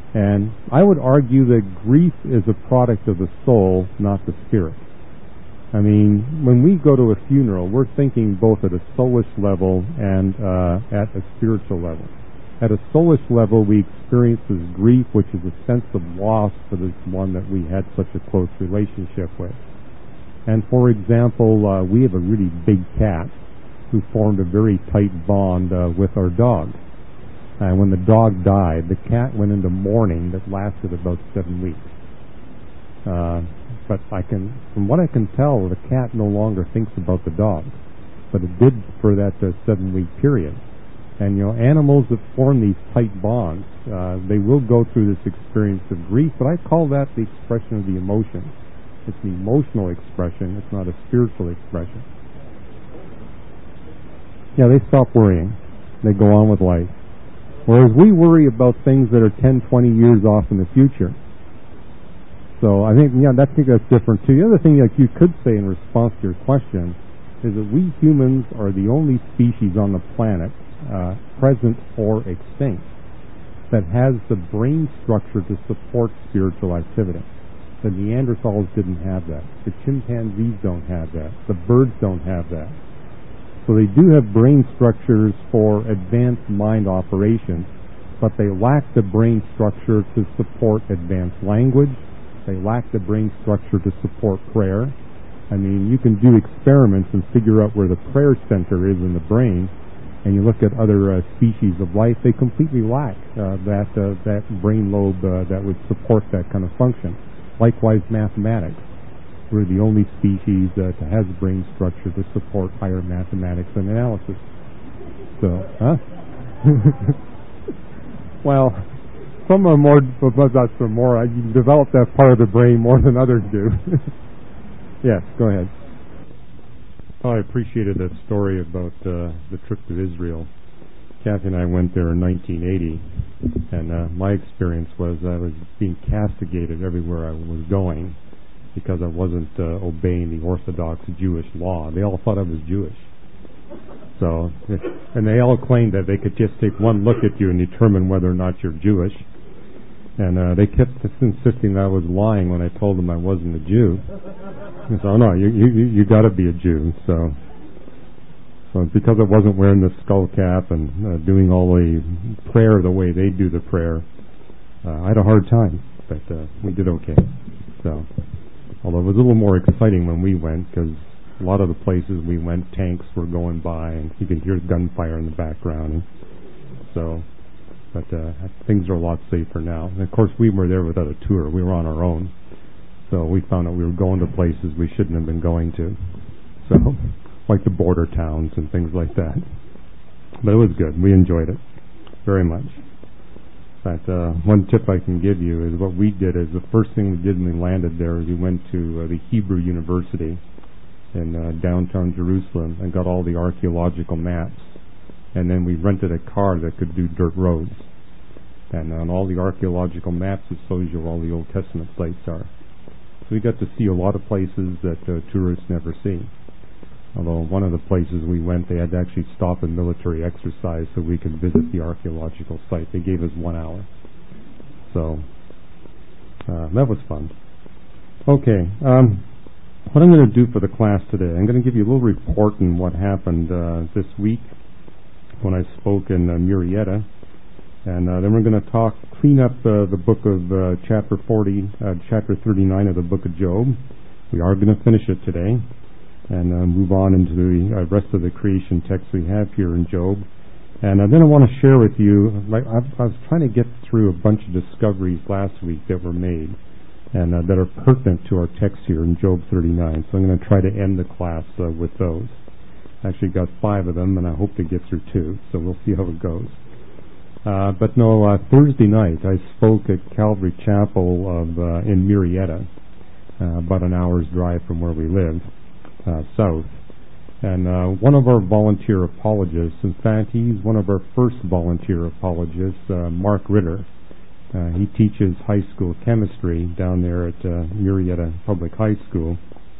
And I would argue that grief is a product of the soul, not the spirit. I mean, when we go to a funeral, we're thinking both at a soulish level and uh, at a spiritual level. At a soulish level, we experience this grief, which is a sense of loss for this one that we had such a close relationship with. And for example, uh, we have a really big cat who formed a very tight bond uh, with our dog. And when the dog died, the cat went into mourning that lasted about seven weeks. Uh, but I can, from what I can tell, the cat no longer thinks about the dog, but it did for that uh, seven-week period. And you know, animals that form these tight bonds, uh, they will go through this experience of grief, but I call that the expression of the emotion. It's an emotional expression, it's not a spiritual expression. Yeah, they stop worrying. They go on with life. Whereas we worry about things that are ten, twenty years off in the future. So I think, yeah, I think that's different too. The other thing like you could say in response to your question is that we humans are the only species on the planet, uh, present or extinct, that has the brain structure to support spiritual activity. The Neanderthals didn't have that. The chimpanzees don't have that. The birds don't have that. So they do have brain structures for advanced mind operations, but they lack the brain structure to support advanced language. They lack the brain structure to support prayer. I mean, you can do experiments and figure out where the prayer center is in the brain, and you look at other uh, species of life, they completely lack uh, that uh, that brain lobe uh, that would support that kind of function. Likewise, mathematics. We're the only species that has brain structure to support higher mathematics and analysis. So, huh? Well, some are more, but that's for more. You develop that part of the brain more than others do. Yes, go ahead. Oh, I appreciated that story about uh, the trip to Israel. Kathy and I went there in nineteen eighty, and uh, my experience was I was being castigated everywhere I was going because I wasn't uh, obeying the Orthodox Jewish law. They all thought I was Jewish. So, and they all claimed that they could just take one look at you and determine whether or not you're Jewish. And uh, they kept insisting that I was lying when I told them I wasn't a Jew. And so, no, you you you got to be a Jew. So, so because I wasn't wearing the skull cap and uh, doing all the prayer the way they do the prayer, uh, I had a hard time. But uh, we did okay. So, although it was a little more exciting when we went because a lot of the places we went, tanks were going by, and you could hear gunfire in the background. And so. But uh, things are a lot safer now. And of course, we were there without a tour. We were on our own. So we found out we were going to places we shouldn't have been going to. So, like the border towns and things like that. But it was good. We enjoyed it very much. But uh, one tip I can give you is what we did is the first thing we did when we landed there is we went to uh, the Hebrew University in uh, downtown Jerusalem and got all the archaeological maps. And then we rented a car that could do dirt roads. And on all the archaeological maps, it shows you where all the Old Testament sites are. So we got to see a lot of places that uh, tourists never see. Although one of the places we went, they had to actually stop a military exercise so we could visit the archaeological site. They gave us one hour. So uh, that was fun. Okay, um, what I'm going to do for the class today, I'm going to give you a little report on what happened uh, this week when I spoke in uh, Murrieta, and uh, then we're going to talk, clean up uh, the book of uh, chapter forty, uh, chapter thirty-nine of the book of Job. We are going to finish it today, and uh, move on into the uh, rest of the creation text we have here in Job. And uh, then I want to share with you, like I've, I was trying to get through a bunch of discoveries last week that were made, and uh, that are pertinent to our text here in Job thirty-nine. So I'm going to try to end the class uh, with those. Actually got five of them, and I hope to get through two, so we'll see how it goes. Uh, but no, uh, Thursday night I spoke at Calvary Chapel of uh, in Murrieta, uh, about an hour's drive from where we live, uh, south. And uh, one of our volunteer apologists, in fact, he's one of our first volunteer apologists, uh, Mark Ritter. Uh, he teaches high school chemistry down there at uh, Murrieta Public High School.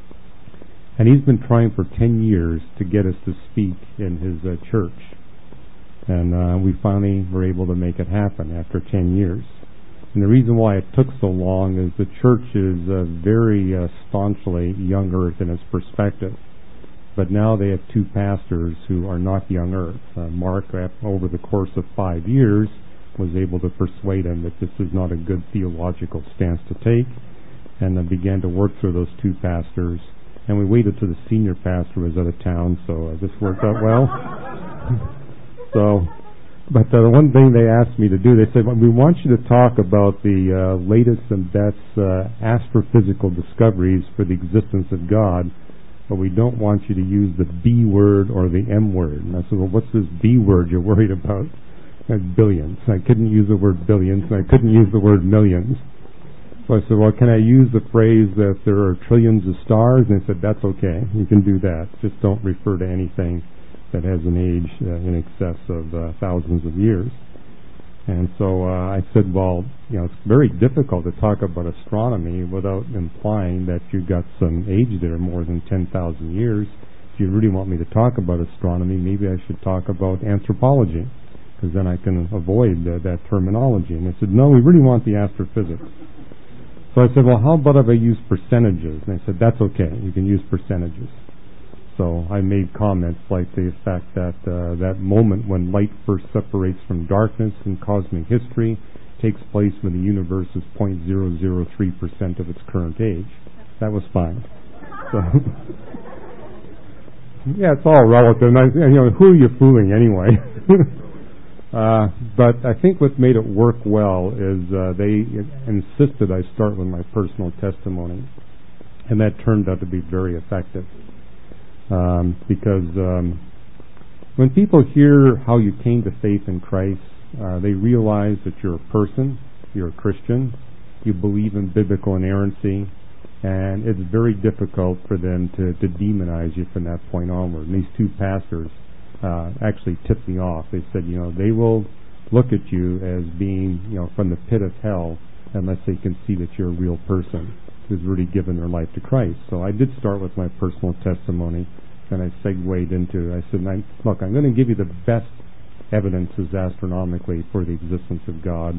And he's been trying for ten years to get us to speak in his uh, church. And uh, we finally were able to make it happen after ten years. And the reason why it took so long is the church is uh, very uh, staunchly young earth in its perspective. But now they have two pastors who are not young earth. Uh, Mark, over the course of five years, was able to persuade him that this is not a good theological stance to take, and then began to work through those two pastors. And we waited till the senior pastor was out of town, so uh, this worked out well. so, but uh, the one thing they asked me to do, they said, well, we want you to talk about the uh, latest and best uh, astrophysical discoveries for the existence of God, but we don't want you to use the B word or the M word. And I said, well, what's this B word you're worried about? I said, billions. I couldn't use the word billions, and I couldn't use the word millions. So I said, well, can I use the phrase that there are trillions of stars? And they said, that's okay. You can do that. Just don't refer to anything that has an age uh, in excess of uh, thousands of years. And so uh, I said, well, you know, it's very difficult to talk about astronomy without implying that you've got some age there more than ten thousand years. If you really want me to talk about astronomy, maybe I should talk about anthropology, because then I can avoid uh, that terminology. And they said, no, we really want the astrophysics. So I said, well, how about if I use percentages? And they said, that's okay. You can use percentages. So I made comments like the fact that uh, that moment when light first separates from darkness in cosmic history takes place when the universe is zero point zero zero three percent of its current age. That was fine. So yeah, it's all relative. And I, you know, who are you fooling anyway? Uh, but I think what made it work well is uh, they insisted I start with my personal testimony, and that turned out to be very effective. Um, because um, when people hear how you came to faith in Christ, uh, they realize that you're a person, you're a Christian, you believe in biblical inerrancy, and it's very difficult for them to, to demonize you from that point onward. And these two pastors Uh, actually tipped me off. They said, you know, they will look at you as being, you know, from the pit of hell unless they can see that you're a real person who's really given their life to Christ. So I did start with my personal testimony, and I segued into, I said, look, I'm going to give you the best evidences astronomically for the existence of God.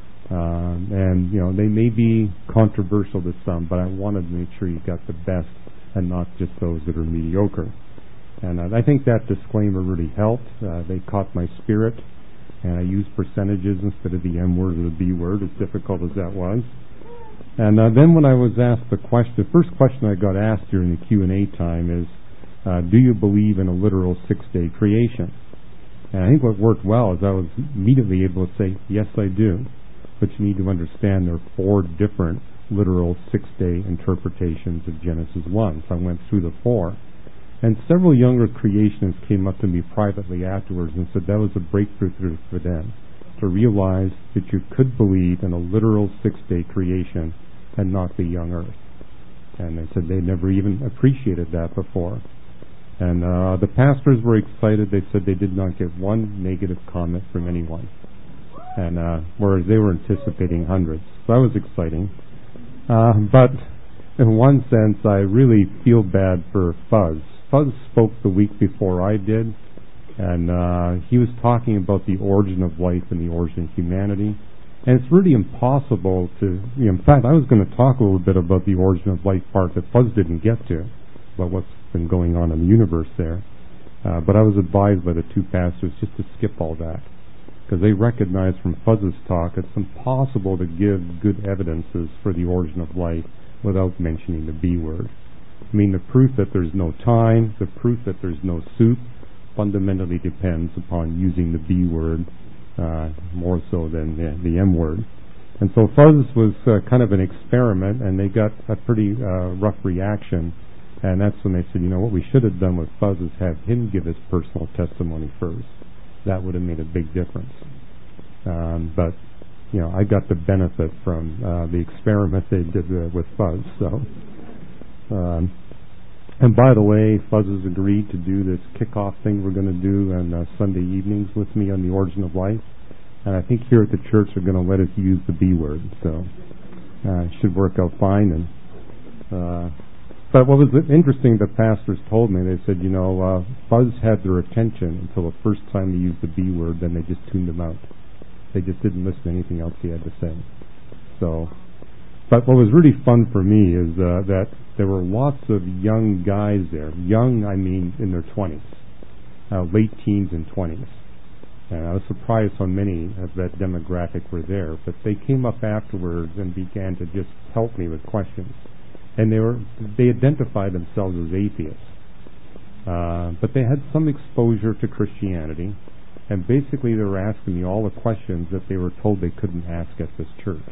Uh, and, you know, they may be controversial to some, but I wanted to make sure you got the best and not just those that are mediocre. And uh, I think that disclaimer really helped. Uh, they caught my spirit, and I used percentages instead of the M word or the B word, as difficult as that was. And uh, then when I was asked the question, the first question I got asked during the Q and A time is, uh, do you believe in a literal six-day creation? And I think what worked well is I was immediately able to say, yes, I do. But you need to understand there are four different literal six-day interpretations of Genesis one. So I went through the four. And several younger creationists came up to me privately afterwards and said that was a breakthrough for them, to realize that you could believe in a literal six-day creation and not be young earth. And they said they never even appreciated that before. And uh, the pastors were excited. They said they did not get one negative comment from anyone, and uh, whereas they were anticipating hundreds. So that was exciting. Uh, but in one sense, I really feel bad for Fuzz. Fuzz spoke the week before I did, and uh, he was talking about the origin of life and the origin of humanity. And it's really impossible to, you know, in fact, I was going to talk a little bit about the origin of life part that Fuzz didn't get to, about what's been going on in the universe there. Uh, but I was advised by the two pastors just to skip all that, because they recognized from Fuzz's talk it's impossible to give good evidences for the origin of life without mentioning the B word. I mean, the proof that there's no time, the proof that there's no soup, fundamentally depends upon using the B word uh, more so than the, the M word. And so Fuzz was uh, kind of an experiment, and they got a pretty uh, rough reaction. And that's when they said, you know, what we should have done with Fuzz is have him give his personal testimony first. That would have made a big difference. Um, but, you know, I got the benefit from uh, the experiment they did uh, with Fuzz. So, um, and by the way, Fuzz has agreed to do this kickoff thing we're going to do on uh, Sunday evenings with me on the origin of life. And I think here at the church they're going to let us use the B word. So uh, it should work out fine. And uh, But what was interesting, the pastors told me, they said, you know, uh, Fuzz had their attention until the first time he used the B word, then they just tuned him out. They just didn't listen to anything else he had to say. So, but what was really fun for me is uh, that there were lots of young guys there. Young, I mean, in their twenties, uh, late teens and twenties. And I was surprised how many of that demographic were there. But they came up afterwards and began to just help me with questions. And they were they identified themselves as atheists. Uh, but they had some exposure to Christianity. And basically they were asking me all the questions that they were told they couldn't ask at this church.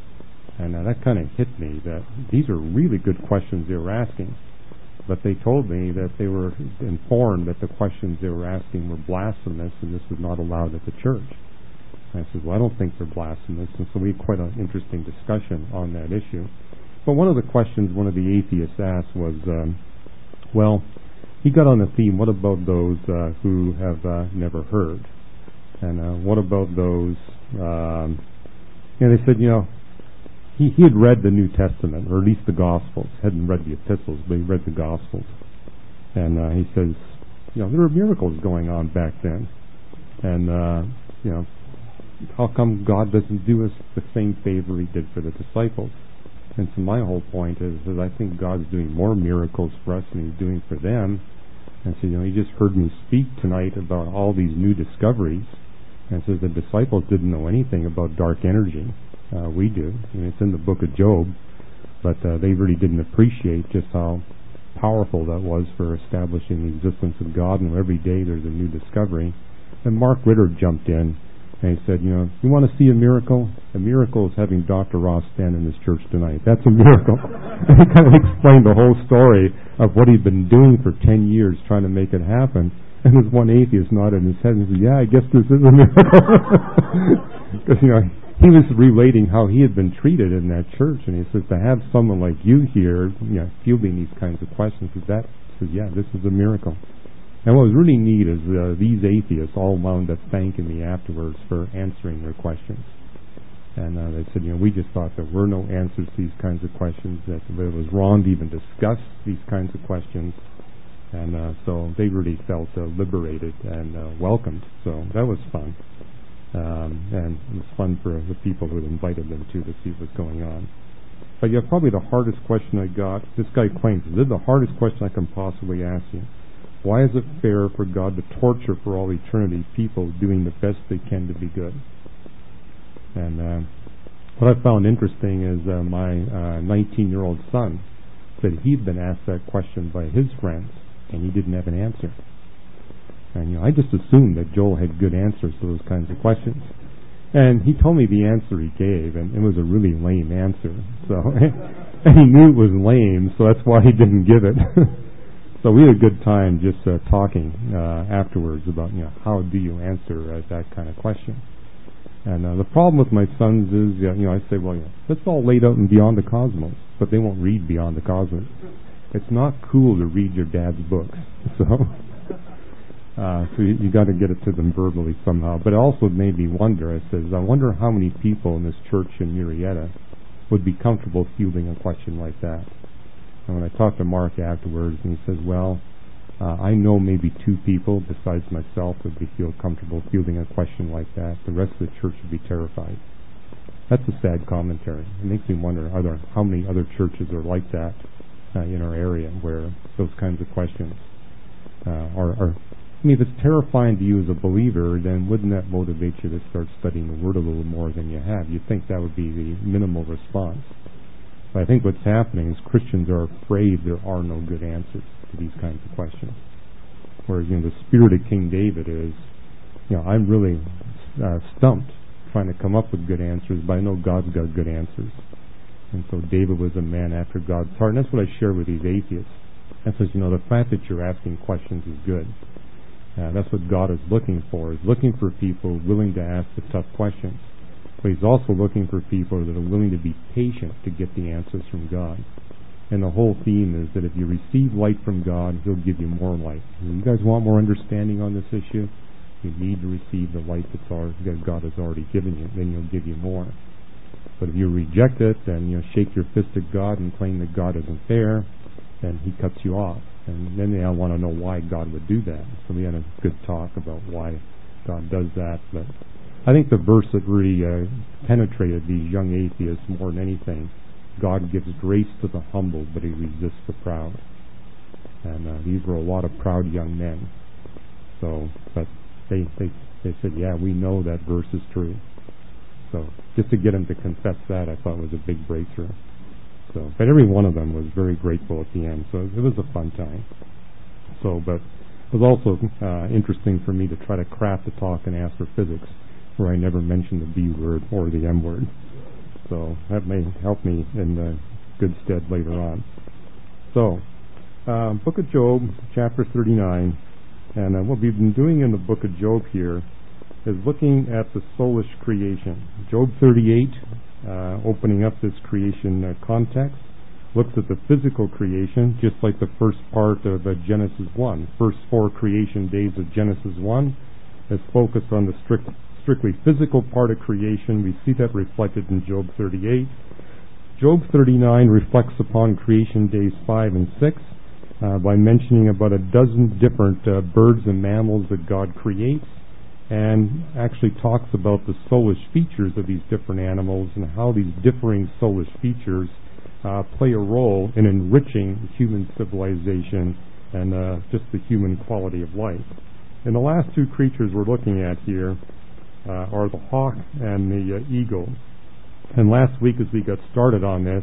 And uh, that kind of hit me, that these are really good questions they were asking. But they told me that they were informed that the questions they were asking were blasphemous and this was not allowed at the church. And I said, well, I don't think they're blasphemous. And so we had quite an interesting discussion on that issue. But one of the questions one of the atheists asked was, um, well, he got on the theme, what about those uh, who have uh, never heard? And uh, what about those, um, and they said, you know, He, he had read the New Testament, or at least the Gospels. Hadn't read the epistles, but he read the Gospels. And uh, he says, you know, there were miracles going on back then. And, uh, you know, how come God doesn't do us the same favor he did for the disciples? And so my whole point is that I think God's doing more miracles for us than he's doing for them. And so, you know, he just heard me speak tonight about all these new discoveries. And says the disciples didn't know anything about dark energy. Uh, we do. I mean, it's in the book of Job, but uh, they really didn't appreciate just how powerful that was for establishing the existence of God, and every day there's a new discovery. And Mark Ritter jumped in, and he said, you know, you want to see a miracle? A miracle is having Doctor Ross stand in this church tonight. That's a miracle. And he kind of explained the whole story of what he'd been doing for ten years trying to make it happen. And this one atheist nodded his head and said, yeah, I guess this is a miracle. Because, you know, he was relating how he had been treated in that church, and he says to have someone like you here, you know, fielding these kinds of questions, is that says, yeah, this is a miracle. And what was really neat is uh, these atheists all wound up thanking me afterwards for answering their questions. And uh, they said, you know, we just thought there were no answers to these kinds of questions, that it was wrong to even discuss these kinds of questions. And uh, so they really felt uh, liberated and uh, welcomed. So that was fun. Um, and it was fun for the people who had invited them to to see what's going on. But yeah, probably the hardest question I got, this guy claims, this is the hardest question I can possibly ask you. Why is it fair for God to torture for all eternity people doing the best they can to be good? And uh, what I found interesting is uh, my uh, nineteen-year-old son said he'd been asked that question by his friends, and he didn't have an answer. And, you know, I just assumed that Joel had good answers to those kinds of questions. And he told me the answer he gave, and it was a really lame answer. So, and he knew it was lame, so that's why he didn't give it. So we had a good time just uh, talking uh, afterwards about, you know, how do you answer uh, that kind of question. And uh, the problem with my sons is, uh, you know, I say, well, yeah, that's all laid out in Beyond the Cosmos, but they won't read Beyond the Cosmos. It's not cool to read your dad's books. So... Uh, so you, you got to get it to them verbally somehow. But it also made me wonder. I says, I wonder how many people in this church in Murrieta would be comfortable fielding a question like that. And when I talked to Mark afterwards, and he says, well, uh, I know maybe two people besides myself would be feel comfortable fielding a question like that. The rest of the church would be terrified. That's a sad commentary. It makes me wonder, are there how many other churches are like that uh, in our area where those kinds of questions uh, are, are I mean, if it's terrifying to you as a believer, then wouldn't that motivate you to start studying the Word a little more than you have? You'd think that would be the minimal response. But I think what's happening is Christians are afraid there are no good answers to these kinds of questions. Whereas, you know, the spirit of King David is, you know, I'm really uh, stumped trying to come up with good answers, but I know God's got good answers. And so David was a man after God's heart. And that's what I share with these atheists. That says, you know, the fact that you're asking questions is good. Uh, that's what God is looking for. He's looking for people willing to ask the tough questions. But he's also looking for people that are willing to be patient to get the answers from God. And the whole theme is that if you receive light from God, he'll give you more light. If you guys want more understanding on this issue, you need to receive the light that's already, that God has already given you. Then he'll give you more. But if you reject it and, you know, shake your fist at God and claim that God isn't there, then he cuts you off. And then they all want to know why God would do that. So we had a good talk about why God does that. But I think the verse that really uh, penetrated these young atheists more than anything, God gives grace to the humble, but he resists the proud. And uh, these were a lot of proud young men. So, but they, they, they said, yeah, we know that verse is true. So just to get them to confess that, I thought was a big breakthrough. So, but every one of them was very grateful at the end. So it was a fun time. So, but it was also uh, interesting for me to try to craft a talk and ask for physics, where I never mentioned the B word or the M word. So that may help me in uh, good stead later on. So, uh, Book of Job, chapter thirty-nine, and uh, what we've been doing in the Book of Job here is looking at the soulish creation. Job thirty-eight, uh, opening up this creation uh, context, looks at the physical creation, just like the first part of uh, Genesis one. First four creation days of Genesis one is focused on the strict, strictly physical part of creation. We see that reflected in Job thirty-eight. Job thirty-nine reflects upon creation days five and six uh, by mentioning about a dozen different uh, birds and mammals that God creates, and actually talks about the soulish features of these different animals and how these differing soulish features uh, play a role in enriching human civilization and uh, just the human quality of life. And the last two creatures we're looking at here uh, are the hawk and the uh, eagle. And last week, as we got started on this,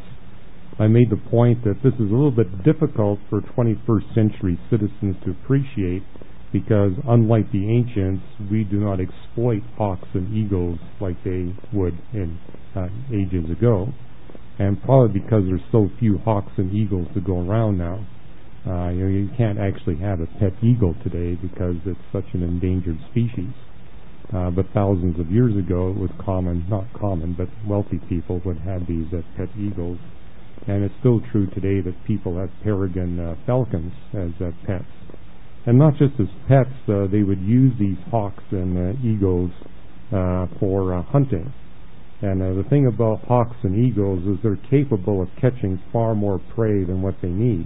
I made the point that this is a little bit difficult for twenty-first century citizens to appreciate, because unlike the ancients, we do not exploit hawks and eagles like they would in uh, ages ago. And probably because there's so few hawks and eagles to go around now. Uh, you know, you can't actually have a pet eagle today because it's such an endangered species. Uh, but thousands of years ago, it was common, not common, but wealthy people would have these uh, pet eagles. And it's still true today that people have peregrine uh, falcons as uh, pets. And not just as pets, uh, they would use these hawks and uh, eagles uh, for uh, hunting. And uh, the thing about hawks and eagles is they're capable of catching far more prey than what they need.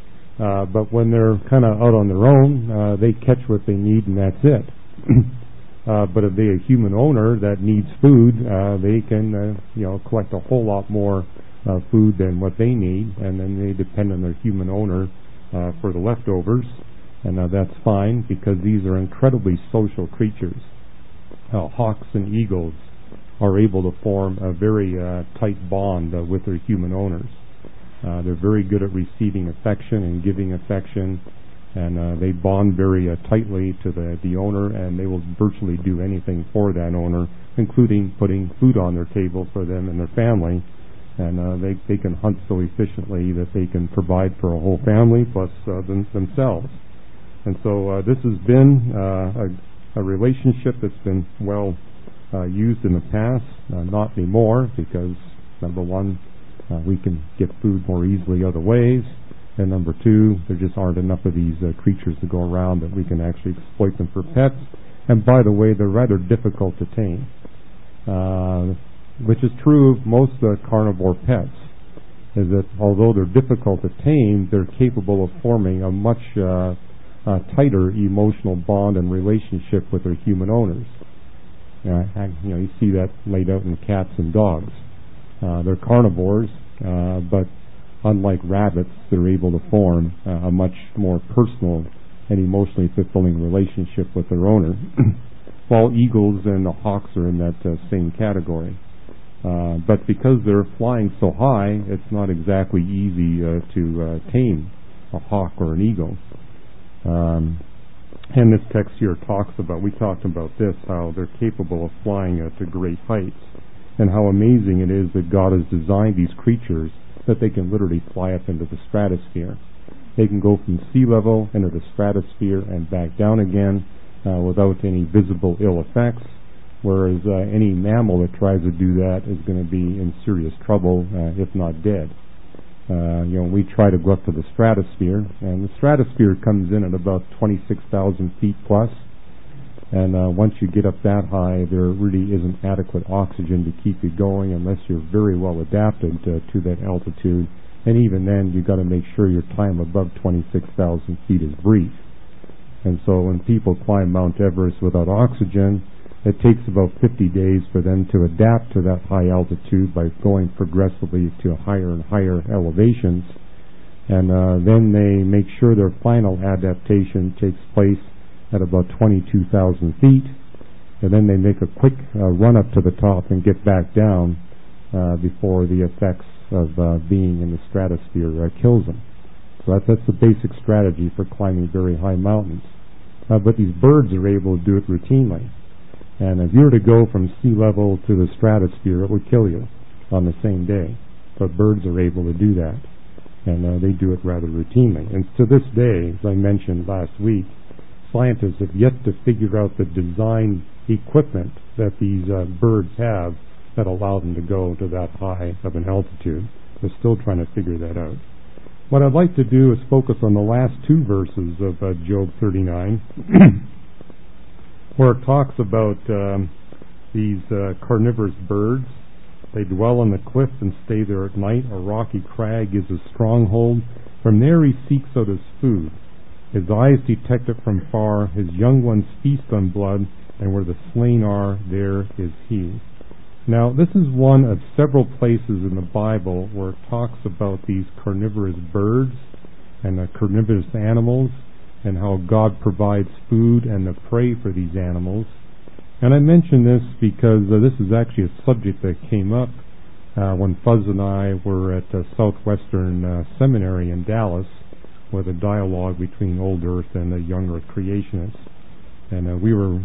Uh, but when they're kind of out on their own, uh, they catch what they need and that's it. uh, but if they're a human owner that needs food, uh, they can uh, you know, collect a whole lot more uh, food than what they need, and then they depend on their human owner uh, for the leftovers. And uh, that's fine, because these are incredibly social creatures. Uh, hawks and eagles are able to form a very uh, tight bond uh, with their human owners. Uh, they're very good at receiving affection and giving affection, and uh, they bond very uh, tightly to the, the owner, and they will virtually do anything for that owner, including putting food on their table for them and their family. And uh, they, they can hunt so efficiently that they can provide for a whole family plus uh, them, themselves. And so uh, this has been uh, a, a relationship that's been well uh, used in the past, uh, not anymore, because number one, uh, we can get food more easily other ways, and number two, there just aren't enough of these uh, creatures to go around that we can actually exploit them for pets. And by the way, they're rather difficult to tame, uh, which is true of most uh, carnivore pets, is that although they're difficult to tame, they're capable of forming a much uh, uh, tighter emotional bond and relationship with their human owners. Uh, you know, you see that laid out in cats and dogs. Uh, they're carnivores, uh, but unlike rabbits, they're able to form uh, a much more personal and emotionally fulfilling relationship with their owner, while eagles and the hawks are in that uh, same category. Uh, but because they're flying so high, it's not exactly easy uh, to uh, tame a hawk or an eagle. Um, and this text here talks about, we talked about this, how they're capable of flying uh, to great heights, and how amazing it is that God has designed these creatures that they can literally fly up into the stratosphere. They can go from sea level into the stratosphere and back down again uh, without any visible ill effects, whereas uh, any mammal that tries to do that is going to be in serious trouble, uh, if not dead. Uh, you know, we try to go up to the stratosphere, and the stratosphere comes in at about twenty-six thousand feet plus, and uh, once you get up that high, there really isn't adequate oxygen to keep you going unless you're very well adapted to, to that altitude, and even then, you've got to make sure your time above twenty-six thousand feet is brief. And so when people climb Mount Everest without oxygen, It takes about fifty days for them to adapt to that high altitude by going progressively to higher and higher elevations. And uh, then they make sure their final adaptation takes place at about twenty-two thousand feet. And then they make a quick uh, run up to the top and get back down uh, before the effects of uh, being in the stratosphere uh, kills them. So that, that's the basic strategy for climbing very high mountains. Uh, but these birds are able to do it routinely. And if you were to go from sea level to the stratosphere, it would kill you on the same day. But birds are able to do that. And uh, they do it rather routinely. And to this day, as I mentioned last week, scientists have yet to figure out the design equipment that these uh, birds have that allow them to go to that high of an altitude. They're still trying to figure that out. What I'd like to do is focus on the last two verses of uh, Job thirty-nine, where it talks about um, these uh, carnivorous birds. They dwell on the cliff and stay there at night. A rocky crag is a stronghold. From there he seeks out his food. His eyes detect it from far. His young ones feast on blood, and where the slain are, there is he. Now, this is one of several places in the Bible where it talks about these carnivorous birds and the carnivorous animals and how God provides food and the prey for these animals. And I mention this because uh, this is actually a subject that came up uh, when Fuzz and I were at uh, Southwestern uh, Seminary in Dallas with a dialogue between Old Earth and the Young Earth creationists. And uh, we were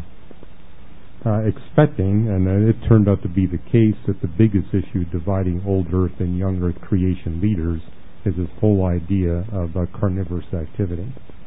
uh, expecting, and uh, it turned out to be the case, that the biggest issue dividing Old Earth and Young Earth creation leaders is this whole idea of uh, carnivorous activity.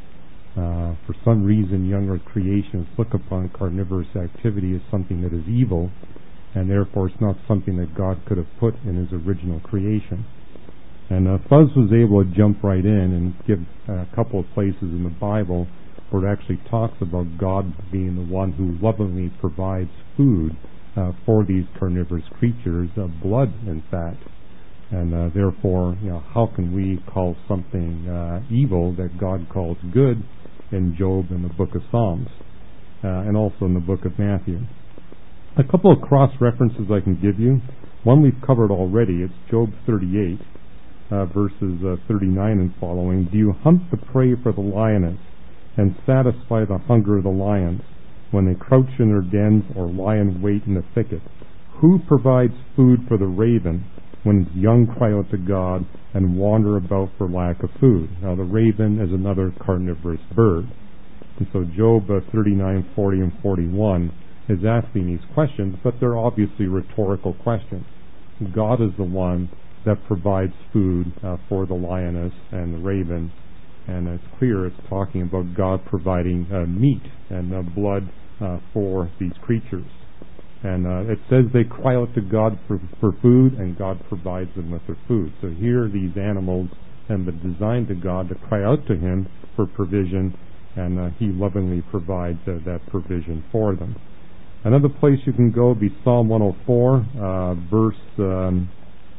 Uh, for some reason, Young Earth creationists look upon carnivorous activity as something that is evil, and therefore it's not something that God could have put in his original creation. And uh, Fuzz was able to jump right in and give uh, a couple of places in the Bible where it actually talks about God being the one who lovingly provides food uh, for these carnivorous creatures, uh, blood in fact. And uh, therefore, you know, how can we call something uh, evil that God calls good in Job and the book of Psalms, uh, and also in the book of Matthew? A couple of cross-references I can give you. One we've covered already. It's Job thirty-eight, uh, verses uh, thirty-nine and following. Do you hunt the prey for the lioness and satisfy the hunger of the lions when they crouch in their dens or lie in wait in the thicket? Who provides food for the raven when its young cry out to God and wander about for lack of food? Now, the raven is another carnivorous bird. And so Job uh, thirty-nine, forty, and forty-one is asking these questions, but they're obviously rhetorical questions. God is the one that provides food uh, for the lioness and the raven, and it's clear it's talking about God providing uh, meat and uh, blood uh, for these creatures. And uh, it says they cry out to God for, for food, and God provides them with their food. So here these animals have been designed to God to cry out to him for provision, and uh, he lovingly provides uh, that provision for them. Another place you can go would be Psalm one oh four, uh, verse um,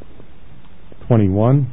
twenty-one.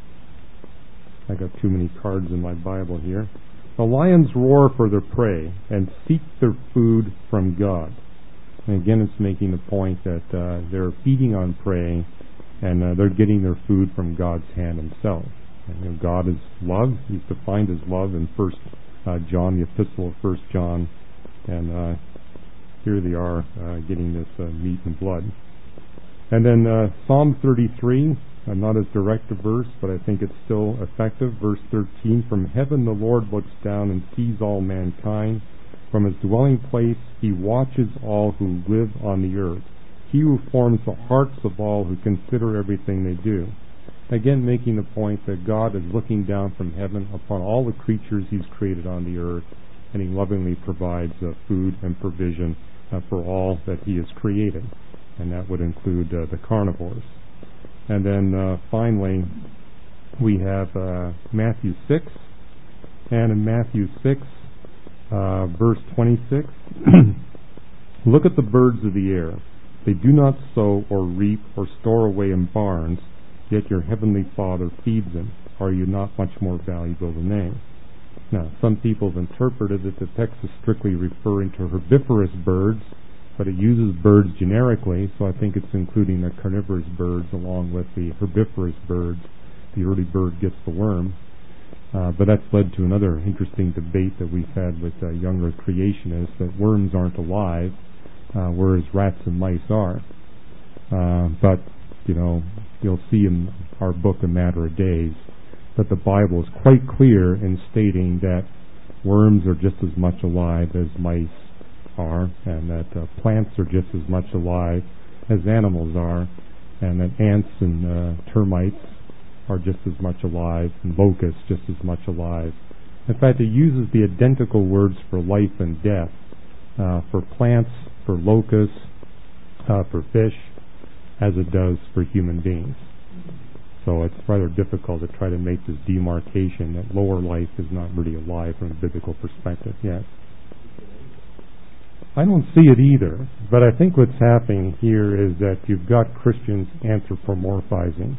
I got too many cards in my Bible here. The lions roar for their prey and seek their food from God. And again, it's making the point that uh, they're feeding on prey, and uh, they're getting their food from God's hand himself. And, you know, God is love. He's defined as love in First uh, John, the epistle of First John. And uh, here they are uh, getting this uh, meat and blood. And then uh, Psalm thirty-three, uh, not as direct a verse, but I think it's still effective. Verse thirteen, from heaven the Lord looks down and sees all mankind. From his dwelling place he watches all who live on the earth. He who forms the hearts of all who consider everything they do. Again, making the point that God is looking down from heaven upon all the creatures he's created on the earth, and he lovingly provides uh, food and provision uh, for all that he has created. And that would include uh, the carnivores. And then uh, finally, we have uh, Matthew six. And in Matthew six, Uh, verse twenty-six, look at the birds of the air. They do not sow or reap or store away in barns, yet your heavenly Father feeds them. Are you not much more valuable than they? Now, some people have interpreted that the text is strictly referring to herbivorous birds, but it uses birds generically, so I think it's including the carnivorous birds along with the herbivorous birds. The early bird gets the worm. Uh, but that's led to another interesting debate that we've had with uh, younger creationists, that worms aren't alive, uh, whereas rats and mice are. Uh, but, you know, you'll see in our book A Matter of Days that the Bible is quite clear in stating that worms are just as much alive as mice are, and that uh, plants are just as much alive as animals are, and that ants and uh, termites are just as much alive, and locusts just as much alive. In fact, it uses the identical words for life and death, uh, for plants, for locusts, uh, for fish, as it does for human beings. So it's rather difficult to try to make this demarcation that lower life is not really alive from a biblical perspective. Yes. I don't see it either, but I think what's happening here is that you've got Christians anthropomorphizing.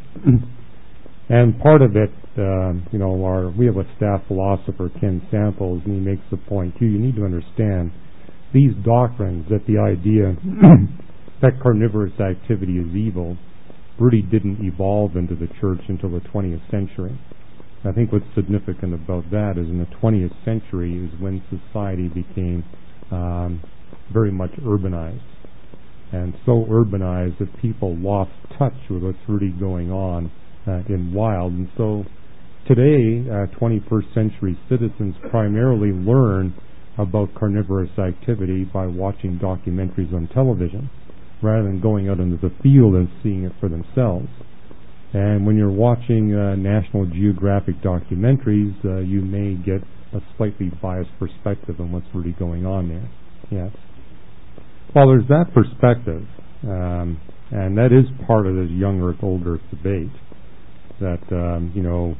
And part of it, um, you know, our, we have a staff philosopher, Ken Samples, and he makes the point, too, you need to understand these doctrines, that the idea that carnivorous activity is evil really didn't evolve into the church until the twentieth century. I think what's significant about that is in the twentieth century is when society became um, very much urbanized. And so urbanized that people lost touch with what's really going on Uh, in wild. And so today, uh, twenty-first century citizens primarily learn about carnivorous activity by watching documentaries on television rather than going out into the field and seeing it for themselves. And when you're watching uh, National Geographic documentaries, uh, you may get a slightly biased perspective on what's really going on there. Yes. Well, there's that perspective, um, and that is part of this young earth, old earth debate. That, um, you know,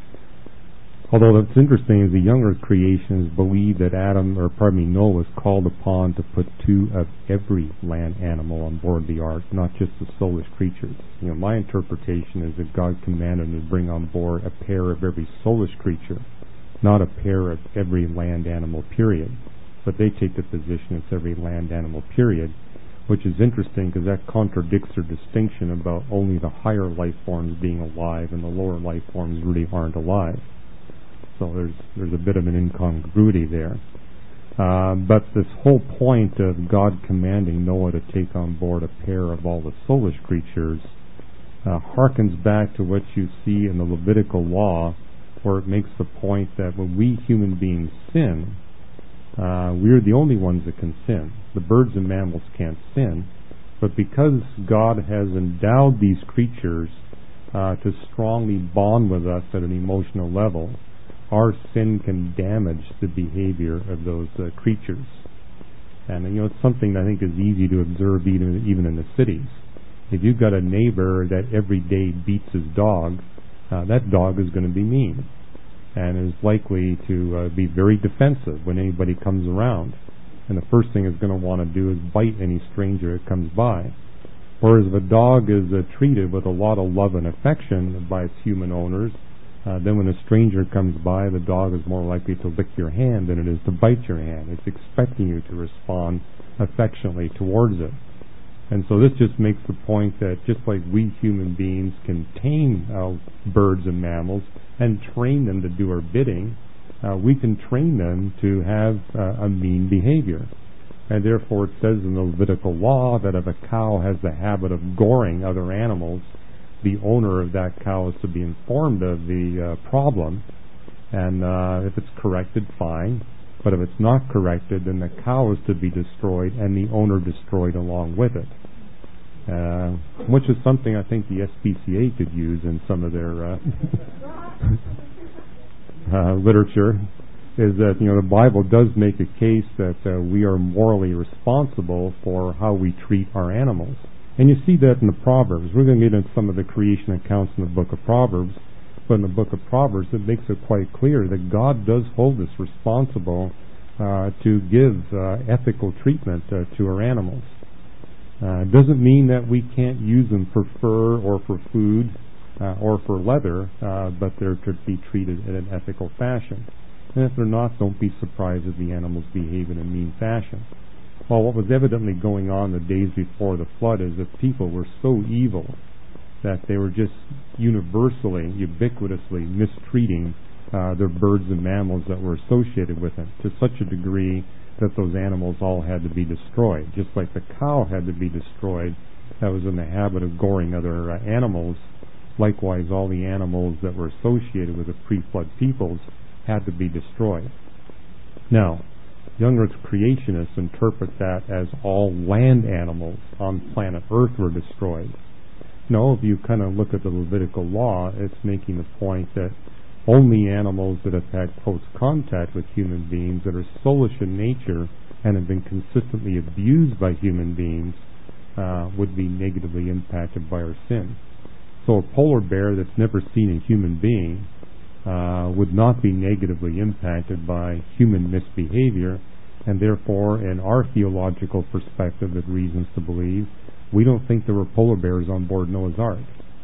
although that's interesting is the younger creationists believe that Adam, or pardon me, Noah was called upon to put two of every land animal on board the ark, not just the soulless creatures. You know, my interpretation is that God commanded him to bring on board a pair of every soulless creature, not a pair of every land animal, period. But they take the position it's every land animal, period, which is interesting because that contradicts their distinction about only the higher life forms being alive and the lower life forms really aren't alive. So there's there's a bit of an incongruity there. Uh, but this whole point of God commanding Noah to take on board a pair of all the soulless creatures uh, harkens back to what you see in the Levitical law, where it makes the point that when we human beings sin, Uh, we're the only ones that can sin. The birds and mammals can't sin, but because God has endowed these creatures uh, to strongly bond with us at an emotional level, our sin can damage the behavior of those uh, creatures. And you know, it's something that I think is easy to observe even even in the cities. If you've got a neighbor that every day beats his dog, uh, that dog is going to be mean and is likely to uh, be very defensive when anybody comes around. And the first thing it's going to want to do is bite any stranger that comes by. Whereas if a dog is uh, treated with a lot of love and affection by its human owners, uh, then when a stranger comes by, the dog is more likely to lick your hand than it is to bite your hand. It's expecting you to respond affectionately towards it. And so this just makes the point that just like we human beings can tame uh, birds and mammals and train them to do our bidding, uh, we can train them to have uh, a mean behavior. And therefore it says in the Levitical law that if a cow has the habit of goring other animals, the owner of that cow is to be informed of the uh, problem, and uh, if it's corrected, fine. But if it's not corrected, then the cow is to be destroyed and the owner destroyed along with it. Uh, which is something I think the S P C A could use in some of their uh, uh, literature, is that, you know, the Bible does make a case that uh, we are morally responsible for how we treat our animals. And you see that in the Proverbs. We're going to get into some of the creation accounts in the book of Proverbs, but in the book of Proverbs it makes it quite clear that God does hold us responsible uh, to give uh, ethical treatment uh, to our animals. Uh, it doesn't mean that we can't use them for fur or for food uh, or for leather, uh, but they're to be treated in an ethical fashion. And if they're not, don't be surprised if the animals behave in a mean fashion. Well, what was evidently going on the days before the flood is that people were so evil that they were just universally, ubiquitously mistreating uh, their birds and mammals that were associated with it, to such a degree that those animals all had to be destroyed. Just like the cow had to be destroyed that was in the habit of goring other uh, animals, likewise all the animals that were associated with the pre-flood peoples had to be destroyed. Now, young Earth creationists interpret that as all land animals on planet Earth were destroyed. No, if you kind of look at the Levitical law, it's making the point that only animals that have had close contact with human beings, that are soulish in nature and have been consistently abused by human beings, uh, would be negatively impacted by our sin. So a polar bear that's never seen a human being uh, would not be negatively impacted by human misbehavior, and therefore, in our theological perspective, there's reasons to believe, we don't think there were polar bears on board Noah's Ark.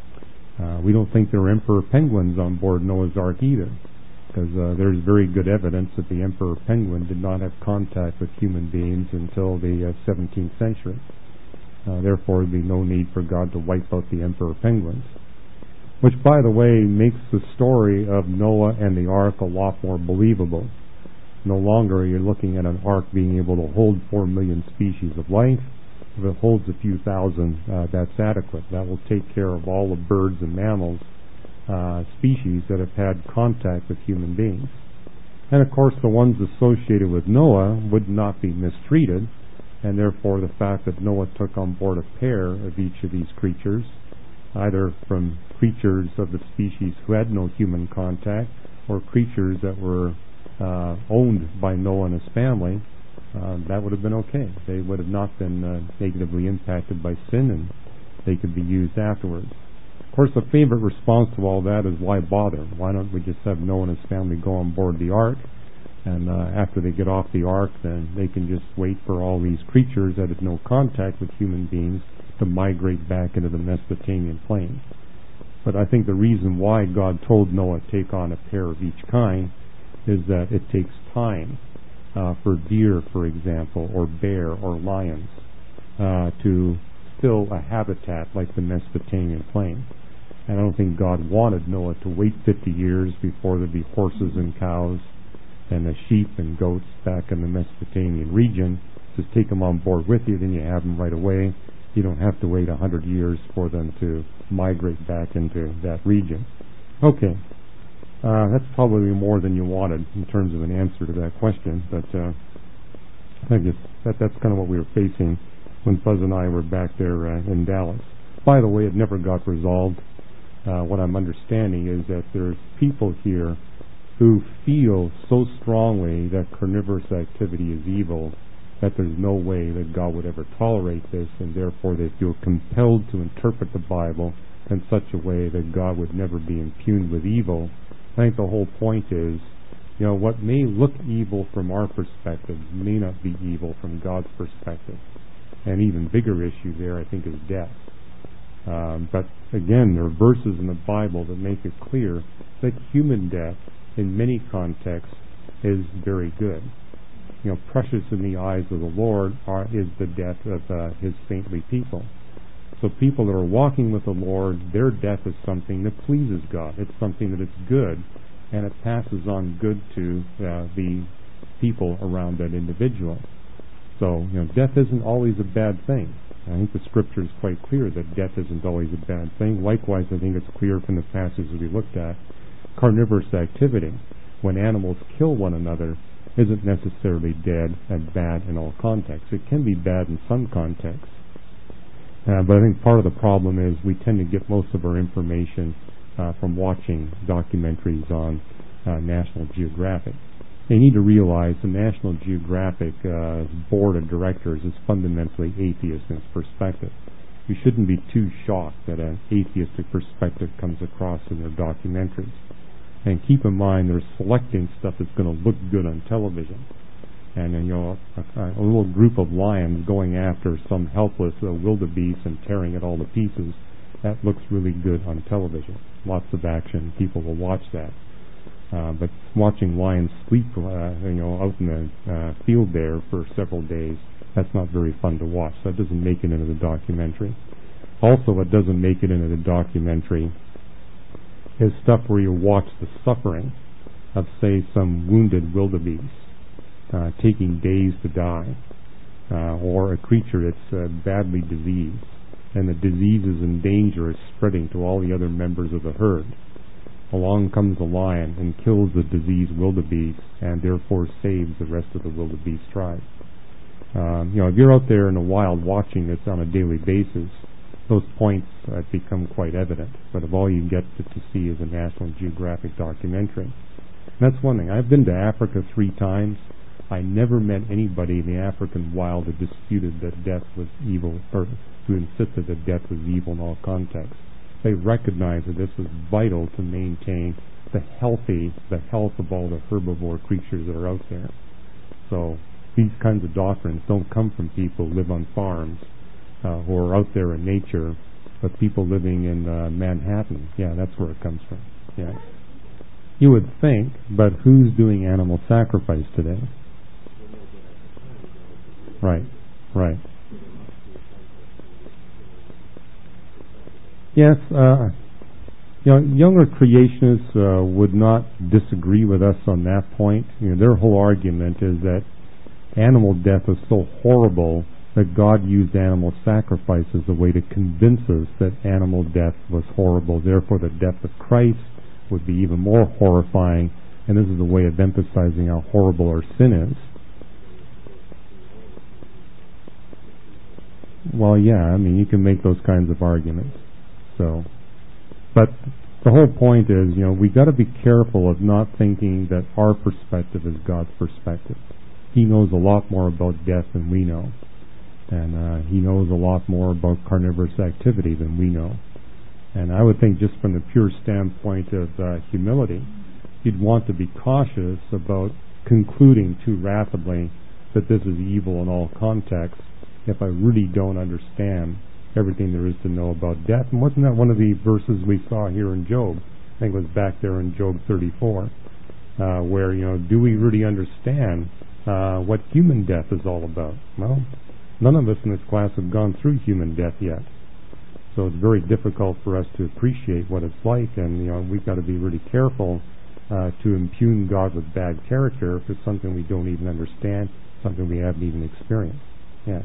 Uh, we don't think there were emperor penguins on board Noah's Ark either, because uh, there's very good evidence that the emperor penguin did not have contact with human beings until the uh, seventeenth century. Uh, therefore, there would be no need for God to wipe out the emperor penguins. Which, by the way, makes the story of Noah and the ark a lot more believable. No longer you're looking at an ark being able to hold four million species of life. If it holds a few thousand, uh, that's adequate. That will take care of all the birds and mammals uh, species that have had contact with human beings. And of course, the ones associated with Noah would not be mistreated, and therefore the fact that Noah took on board a pair of each of these creatures, either from creatures of the species who had no human contact or creatures that were uh, owned by Noah and his family, uh, that would have been okay. They would have not been uh, negatively impacted by sin, and they could be used afterwards. Of course, the favorite response to all that is, why bother? Why don't we just have Noah and his family go on board the ark, and uh, after they get off the ark, then they can just wait for all these creatures that have no contact with human beings to migrate back into the Mesopotamian plain. But I think the reason why God told Noah to take on a pair of each kind is that it takes time uh, for deer, for example, or bear or lions uh, to fill a habitat like the Mesopotamian plain. And I don't think God wanted Noah to wait fifty years before there'd be horses and cows and the sheep and goats back in the Mesopotamian region. Just take them on board with you, then you have them right away. You don't have to wait a hundred years for them to migrate back into that region. Okay, uh, that's probably more than you wanted in terms of an answer to that question, but uh, I think it's, that, that's kind of what we were facing when Fuzz and I were back there uh, in Dallas. By the way, it never got resolved. Uh, what I'm understanding is that there's people here who feel so strongly that carnivorous activity is evil that there's no way that God would ever tolerate this, and therefore they feel compelled to interpret the Bible in such a way that God would never be impugned with evil. I think the whole point is, you know, what may look evil from our perspective may not be evil from God's perspective. An even bigger issue there, I think, is death. Um, but again, there are verses in the Bible that make it clear that human death, in many contexts, is very good. You know, precious in the eyes of the Lord are, is the death of uh, His saintly people. So people that are walking with the Lord, their death is something that pleases God. It's something that is good, and it passes on good to uh, the people around that individual. So, you know, death isn't always a bad thing. I think the Scripture is quite clear that death isn't always a bad thing. Likewise, I think it's clear from the passages we looked at, carnivorous activity, when animals kill one another, isn't necessarily dead and bad in all contexts. It can be bad in some contexts. Uh, but I think part of the problem is we tend to get most of our information uh, from watching documentaries on uh, National Geographic. You need to realize the National Geographic uh, board of directors is fundamentally atheist in its perspective. You shouldn't be too shocked that an atheistic perspective comes across in their documentaries. And keep in mind, they're selecting stuff that's going to look good on television. And, you know, a, a little group of lions going after some helpless uh, wildebeest and tearing it all to pieces, that looks really good on television. Lots of action. People will watch that. Uh, but watching lions sleep, uh, you know, out in the uh, field there for several days That's not very fun to watch. That doesn't make it into the documentary. Also, what doesn't make it into the documentary is stuff where you watch the suffering of, say, some wounded wildebeest uh, taking days to die, uh, or a creature that's uh, badly diseased, and the disease is in danger of spreading to all the other members of the herd. Along comes a lion and kills the diseased wildebeest, and therefore saves the rest of the wildebeest tribe. Um, you know, if you're out there in the wild watching this on a daily basis, those points uh, become quite evident. But if all you get to, to see is a National Geographic documentary, and that's one thing. I've been to Africa three times. I never met anybody in the African wild who disputed that death was evil, or who insisted that death was evil in all contexts. They recognize that this is vital to maintain the healthy, the health of all the herbivore creatures that are out there. So these kinds of doctrines don't come from people who live on farms uh, who are out there in nature, but people living in uh, Manhattan. Yeah, that's where it comes from. Yeah, you would think, but who's doing animal sacrifice today? Right, right. Yes, uh, you know, younger creationists uh, would not disagree with us on that point. You know, their whole argument is that animal death is so horrible that God used animal sacrifice as a way to convince us that animal death was horrible. Therefore, the death of Christ would be even more horrifying, and this is a way of emphasizing how horrible our sin is. Well, yeah, I mean, you can make those kinds of arguments. So, but the whole point is, you know, we got to be careful of not thinking that our perspective is God's perspective. He knows a lot more about death than we know, and uh, He knows a lot more about carnivorous activity than we know. And I would think, just from the pure standpoint of uh, humility, you'd want to be cautious about concluding too rapidly that this is evil in all contexts if I really don't understand everything there is to know about death. And wasn't that one of the verses we saw here in Job? I think it was back there in Job thirty-four, uh, where, you know, do we really understand uh, what human death is all about? Well, none of us in this class have gone through human death yet. So it's very difficult for us to appreciate what it's like, and, you know, we've got to be really careful uh, to impugn God with bad character if it's something we don't even understand, something we haven't even experienced. Yes.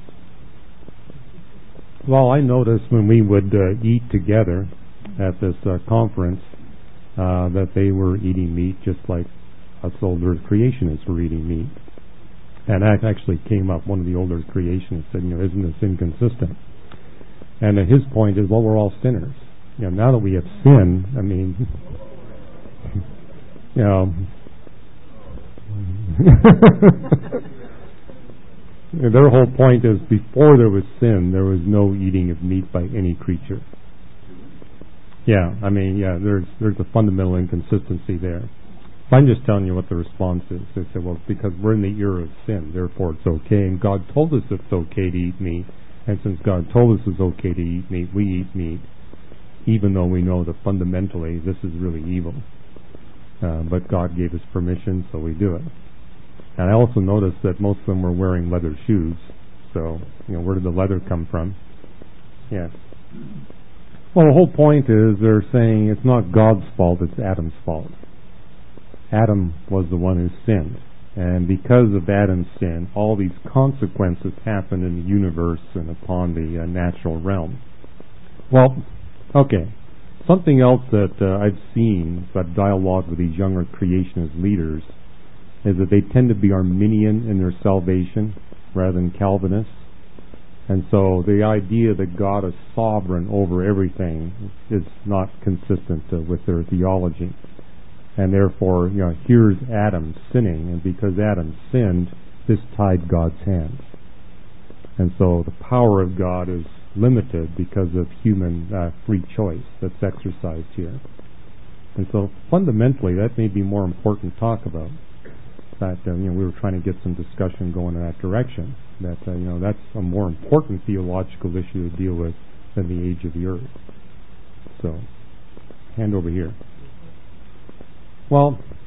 Well, I noticed when we would uh, eat together at this uh, conference uh, that they were eating meat just like us older creationists were eating meat. And that actually came up. One of the older creationists said, you know, isn't this inconsistent? And uh, his point is, well, we're all sinners. You know, now that we have sinned, I mean, you know, their whole point is, before there was sin, there was no eating of meat by any creature. Yeah, I mean, yeah, there's there's a fundamental inconsistency there. I'm just telling you what the response is. They say, well, because we're in the era of sin, therefore it's okay, and God told us it's okay to eat meat, and since God told us it's okay to eat meat, we eat meat, even though we know that fundamentally this is really evil. Uh, but God gave us permission, so we do it. And I also noticed that most of them were wearing leather shoes. So, you know, where did the leather come from? Yes. Well, the whole point is they're saying it's not God's fault, it's Adam's fault. Adam was the one who sinned. And because of Adam's sin, all these consequences happened in the universe and upon the uh, natural realm. Well, okay. Something else that uh, I've seen, but dialogue with these younger creationist leaders, is that they tend to be Arminian in their salvation rather than Calvinists. And so the idea that God is sovereign over everything is not consistent uh, with their theology. And therefore, you know, here's Adam sinning, and because Adam sinned, this tied God's hands. And so the power of God is limited because of human uh, free choice that's exercised here. And so fundamentally, that may be more important to talk about. That uh, you know, we were trying to get some discussion going in that direction. That uh, you know, that's a more important theological issue to deal with than the age of the earth. So, hand over here. Well,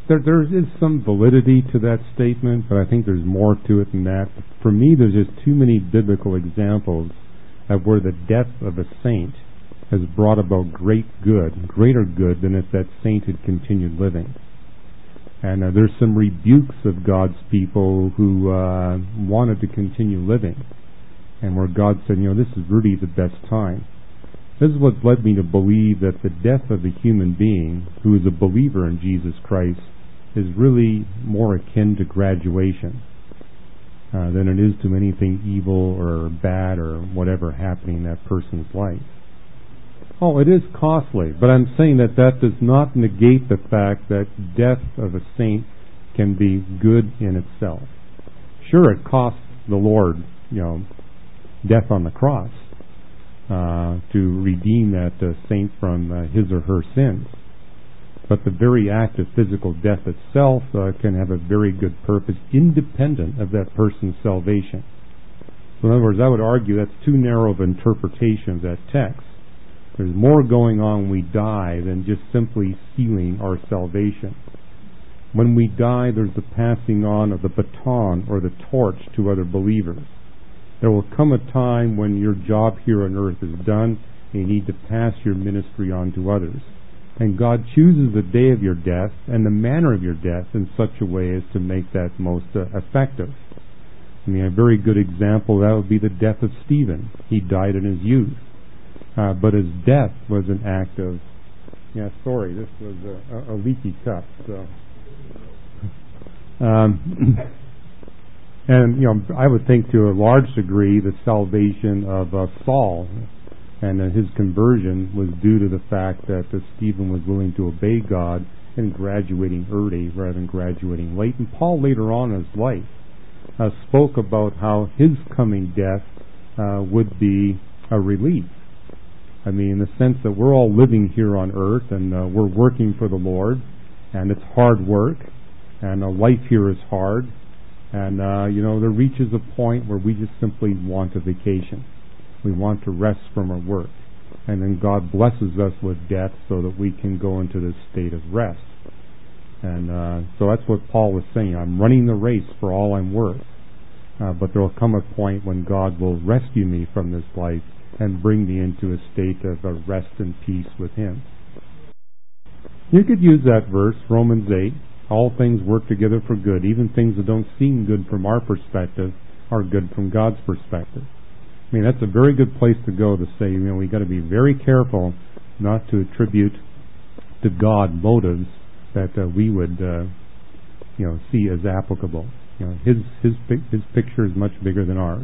there, there is some validity to that statement, but I think there's more to it than that. For me, there's just too many biblical examples of where the death of a saint has brought about great good, greater good than if that saint had continued living. And uh, there's some rebukes of God's people who uh, wanted to continue living, and where God said, you know, this is really the best time. This is what led me to believe that the death of a human being who is a believer in Jesus Christ is really more akin to graduation uh, than it is to anything evil or bad or whatever happening in that person's life. Oh, it is costly, but I'm saying that that does not negate the fact that death of a saint can be good in itself. Sure, it costs the Lord, you know, death on the cross uh, to redeem that uh, saint from uh, his or her sins. But the very act of physical death itself uh, can have a very good purpose independent of that person's salvation. So in other words, I would argue that's too narrow of an interpretation of that text. There's more going on when we die than just simply sealing our salvation. When we die, there's the passing on of the baton or the torch to other believers. There will come a time when your job here on earth is done and you need to pass your ministry on to others. And God chooses the day of your death and the manner of your death in such a way as to make that most uh, effective. I mean, a very good example, that would be the death of Stephen. He died in his youth. Uh, but his death was an act of, yeah, sorry, this was a, a leaky cup. So, um, and you know, I would think to a large degree the salvation of uh, Saul and uh, his conversion was due to the fact that uh, Stephen was willing to obey God and graduating early rather than graduating late. And Paul later on in his life uh, spoke about how his coming death uh, would be a relief. I mean, in the sense that we're all living here on earth and uh, we're working for the Lord, and it's hard work, and uh, life here is hard, and, uh, you know, there reaches a point where we just simply want a vacation. We want to rest from our work. And then God blesses us with death so that we can go into this state of rest. And uh, so that's what Paul was saying. I'm running the race for all I'm worth. Uh, but there will come a point when God will rescue me from this life and bring me into a state of uh, rest and peace with Him. You could use that verse, Romans eight. All things work together for good. Even things that don't seem good from our perspective are good from God's perspective. I mean, that's a very good place to go to say, you know, we've got to be very careful not to attribute to God motives that uh, we would, uh, you know, see as applicable. You know, his his his picture is much bigger than ours.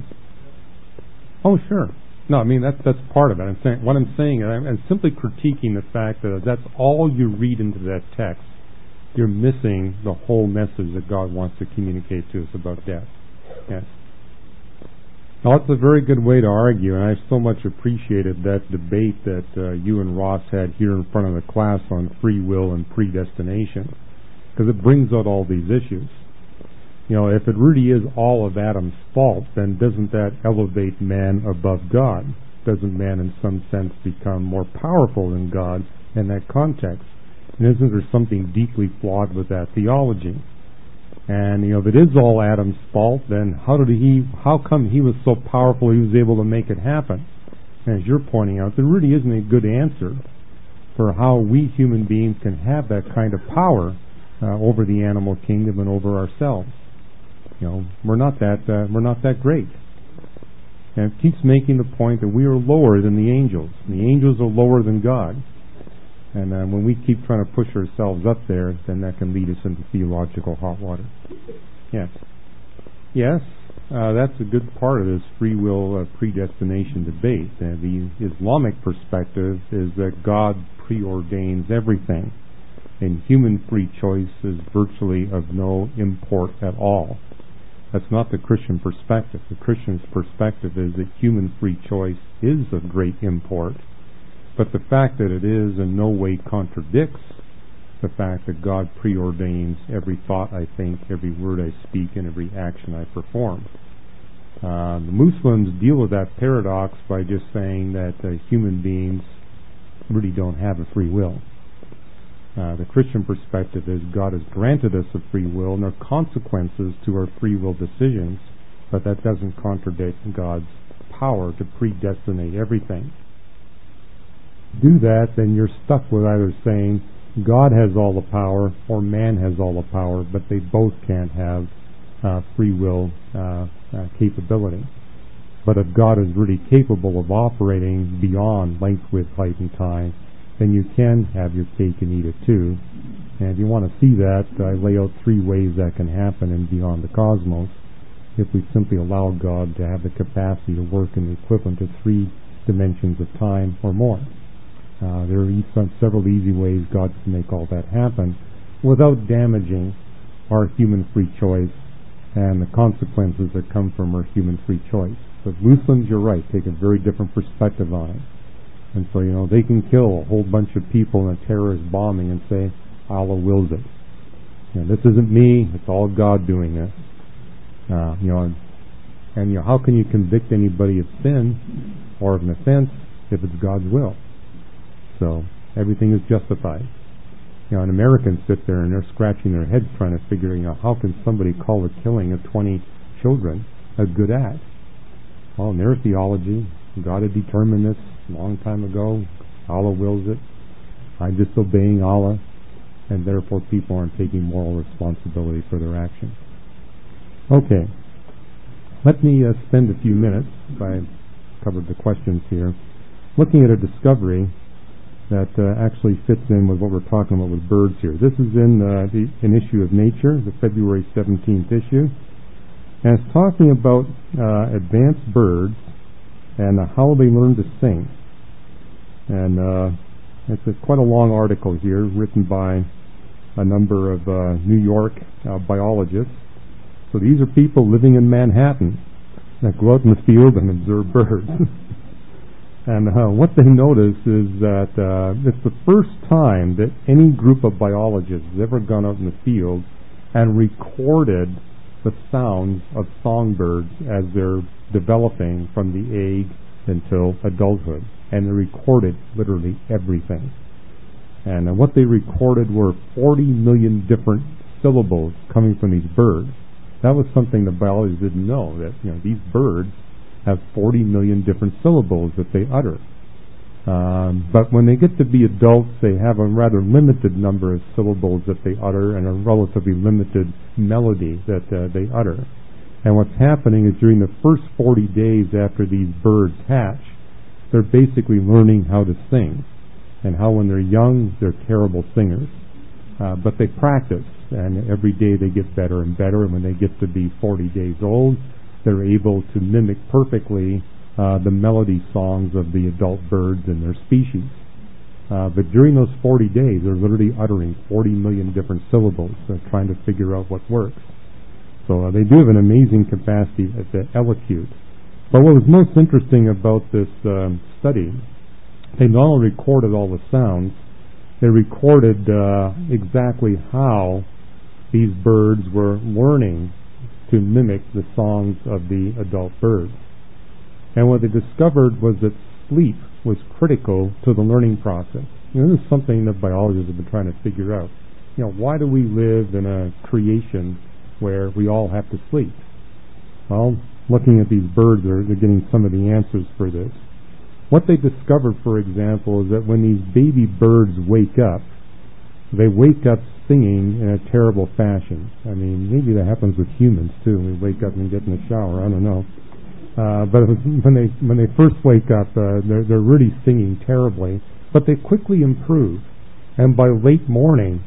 Oh, sure. No, I mean that's that's part of it. I'm saying what I'm saying. I'm, I'm simply critiquing the fact that if that's all you read into that text, you're missing the whole message that God wants to communicate to us about death. Yes. Now, it's a very good way to argue, and I so much appreciated that debate that uh, you and Ross had here in front of the class on free will and predestination, because it brings out all these issues. You know, if it really is all of Adam's fault, then doesn't that elevate man above God? Doesn't man in some sense become more powerful than God in that context? And isn't there something deeply flawed with that theology? And, you know, if it is all Adam's fault, then how did he, how come he was so powerful he was able to make it happen? And as you're pointing out, there really isn't a good answer for how we human beings can have that kind of power uh, over the animal kingdom and over ourselves. You know, we're not that, uh, we're not that great. And it keeps making the point that we are lower than the angels. The angels are lower than God. And uh, when we keep trying to push ourselves up there, then that can lead us into theological hot water. Yes. Yes, uh, that's a good part of this free will uh, predestination debate. Uh, the Islamic perspective is that God preordains everything, and human free choice is virtually of no import at all. That's not the Christian perspective. The Christian's perspective is that human free choice is of great import. But the fact that it is in no way contradicts the fact that God preordains every thought I think, every word I speak, and every action I perform. Uh, the Muslims deal with that paradox by just saying that uh, human beings really don't have a free will. Uh, the Christian perspective is God has granted us a free will, and there are consequences to our free will decisions, but that doesn't contradict God's power to predestinate everything. Do that, then you're stuck with either saying God has all the power or man has all the power, but they both can't have uh, free will uh, uh, capability. But if God is really capable of operating beyond length, width, height, and time, then you can have your cake and eat it too. And if you want to see that, I lay out three ways that can happen in Beyond the Cosmos if we simply allow God to have the capacity to work in the equivalent of three dimensions of time or more. Uh, there are several easy ways God can make all that happen without damaging our human free choice and the consequences that come from our human free choice. But Muslims, you're right, take a very different perspective on it. And so, you know, they can kill a whole bunch of people in a terrorist bombing and say, Allah wills it. You know, this isn't me, it's all God doing this. Uh, you know, and, and you know, how can you convict anybody of sin or of an offense if it's God's will? So everything is justified. You know, and Americans sit there and they're scratching their heads trying to figure, you know, how can somebody call the killing of twenty children a good act? Well, in their theology, God had determined this a long time ago. Allah wills it. I'm disobeying Allah, and therefore people aren't taking moral responsibility for their actions. Okay, let me uh, spend a few minutes, if I covered the questions here, looking at a discovery that uh, actually fits in with what we're talking about with birds here. This is in uh, the, an issue of Nature, the February seventeenth issue, and it's talking about uh, advanced birds and uh, how they learn to sing. And uh, it's a, quite a long article here, written by a number of uh, New York uh, biologists. So these are people living in Manhattan that go out in the field and observe birds. And uh, what they notice is that uh, it's the first time that any group of biologists has ever gone out in the field and recorded the sounds of songbirds as they're developing from the egg until adulthood. And they recorded literally everything. And uh, what they recorded were forty million different syllables coming from these birds. That was something the biologists didn't know, that you know these birds have forty million different syllables that they utter. Um, but when they get to be adults, they have a rather limited number of syllables that they utter and a relatively limited melody that uh, they utter. And what's happening is during the first forty days after these birds hatch, they're basically learning how to sing. And how when they're young, they're terrible singers. Uh, but they practice, and every day they get better and better, and when they get to be forty days old, they're able to mimic perfectly uh, the melody songs of the adult birds in their species. Uh, but during those forty days, they're literally uttering forty million different syllables, uh, trying to figure out what works. So uh, they do have an amazing capacity at the elocute. But what was most interesting about this um, study, they not only recorded all the sounds, they recorded uh, exactly how these birds were learning to mimic the songs of the adult birds. And what they discovered was that sleep was critical to the learning process. You know, this is something that biologists have been trying to figure out. You know, why do we live in a creation where we all have to sleep? Well, looking at these birds, they're, they're getting some of the answers for this. What they discovered, for example, is that when these baby birds wake up, they wake up singing in a terrible fashion. I mean, maybe that happens with humans too. We wake up and get in the shower. I don't know. Uh, but when they when they first wake up, uh, they're they're really singing terribly. But they quickly improve, and by late morning,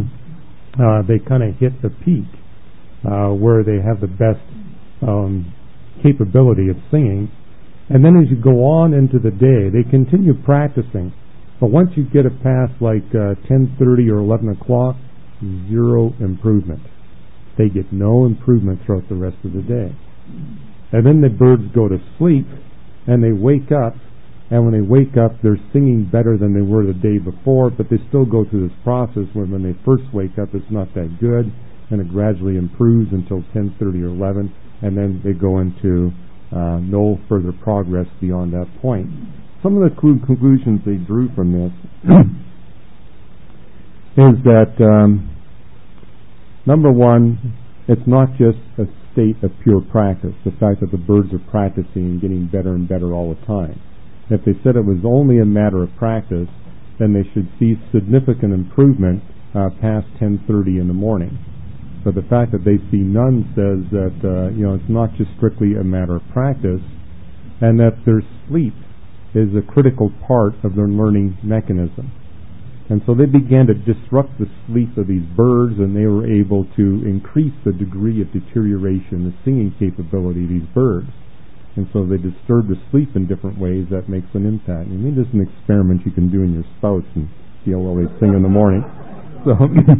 uh, they kind of hit the peak uh, where they have the best um, capability of singing. And then as you go on into the day, they continue practicing. But once you get it past like uh, ten thirty or eleven o'clock, zero improvement. They get no improvement throughout the rest of the day. And then the birds go to sleep, and they wake up, and when they wake up, they're singing better than they were the day before, but they still go through this process where when they first wake up, it's not that good, and it gradually improves until ten thirty or eleven, and then they go into uh, no further progress beyond that point. Some of the conclusions they drew from this is that, um, number one, it's not just a state of pure practice, the fact that the birds are practicing and getting better and better all the time. If they said it was only a matter of practice, then they should see significant improvement uh, past ten thirty in the morning. But the fact that they see none says that uh, you know it's not just strictly a matter of practice, and that their sleep is a critical part of their learning mechanism. And so they began to disrupt the sleep of these birds, and they were able to increase the degree of deterioration, the singing capability of these birds. And so they disturb the sleep in different ways that makes an impact. I mean, this is an experiment you can do in your spouse and see how well they sing in the morning. So,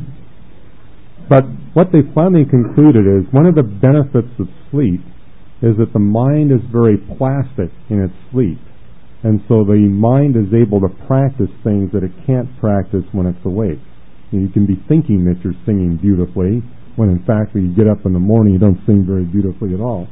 but what they finally concluded is one of the benefits of sleep is that the mind is very plastic in its sleep. And so the mind is able to practice things that it can't practice when it's awake. You can be thinking that you're singing beautifully, when in fact when you get up in the morning you don't sing very beautifully at all.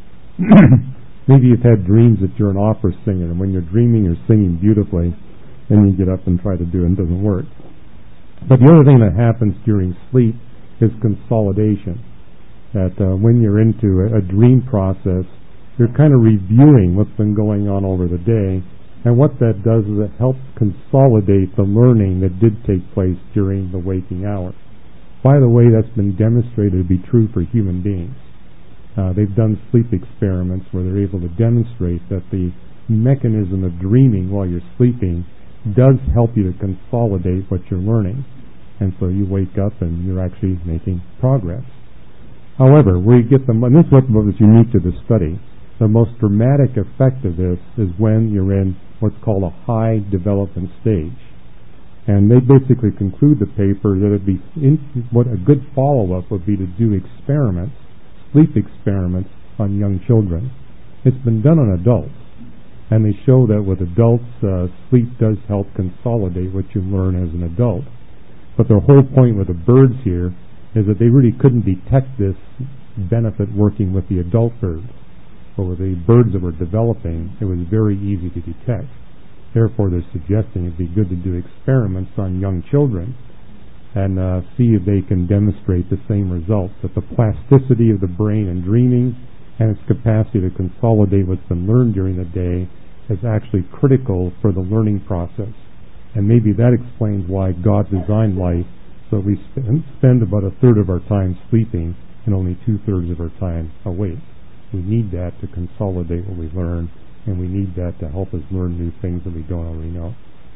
Maybe you've had dreams that you're an opera singer, and when you're dreaming you're singing beautifully, and you get up and try to do it and it doesn't work. But the other thing that happens during sleep is consolidation. That uh, when you're into a, a dream process, you're kind of reviewing what's been going on over the day. And what that does is it helps consolidate the learning that did take place during the waking hours. By the way, that's been demonstrated to be true for human beings. Uh, they've done sleep experiments where they're able to demonstrate that the mechanism of dreaming while you're sleeping does help you to consolidate what you're learning. And so you wake up and you're actually making progress. However, where you get the, and this is what was unique to this study, the most dramatic effect of this is when you're in what's called a high development stage. And they basically conclude the paper that it'd be in, what a good follow-up would be to do experiments, sleep experiments on young children. It's been done on adults, and they show that with adults, uh, sleep does help consolidate what you learn as an adult. But the whole point with the birds here is that they really couldn't detect this benefit working with the adult birds. But with the birds that were developing, it was very easy to detect. Therefore, they're suggesting it'd be good to do experiments on young children and uh, see if they can demonstrate the same results, that the plasticity of the brain in dreaming and its capacity to consolidate what's been learned during the day is actually critical for the learning process. And maybe that explains why God designed life so we spend, spend about a third of our time sleeping and only two-thirds of our time awake. We need that to consolidate what we learn, and we need that to help us learn new things that we don't already know.